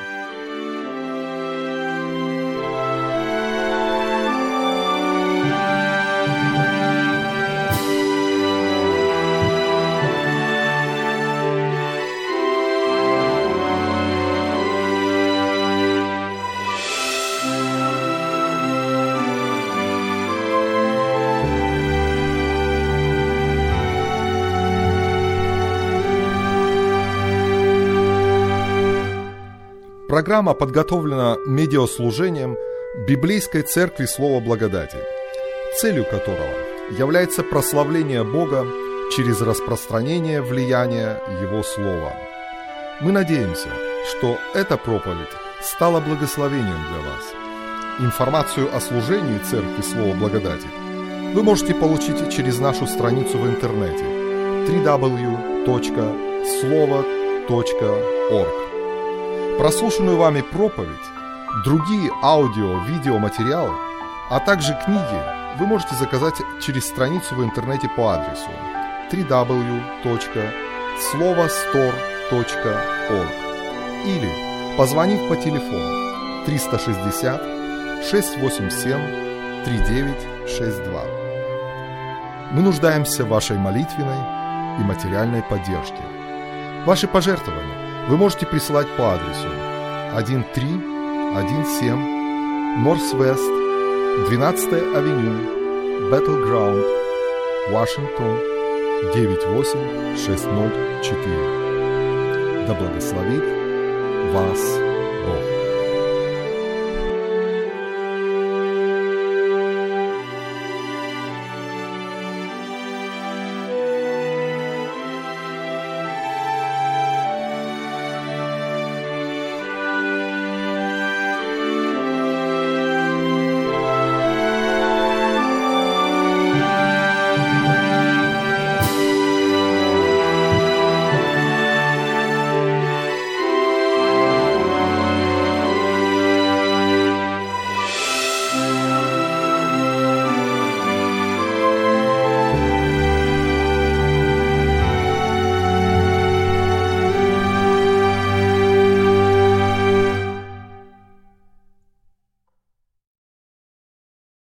Программа подготовлена медиаслужением Библейской Церкви Слова Благодати, целью которого является прославление Бога через распространение влияния Его Слова. Мы надеемся, что эта проповедь стала благословением для вас. Информацию о служении Церкви Слова Благодати вы можете получить через нашу страницу в интернете дабл ю дабл ю дабл ю точка слово точка орг. Прослушанную вами проповедь, другие аудио-видеоматериалы, а также книги вы можете заказать через страницу в интернете по адресу дабл ю дабл ю дабл ю точка слово стор точка орг или позвонив по телефону триста шестьдесят шестьсот восемьдесят семь тридцать девять шестьдесят два. Мы нуждаемся в вашей молитвенной и материальной поддержке. Ваши пожертвования вы можете присылать по адресу тысяча триста семнадцать Норс-Вест, двенадцатая авеню, Battleground, Вашингтон, девять восемь шесть ноль четыре. Да благословит вас Бог.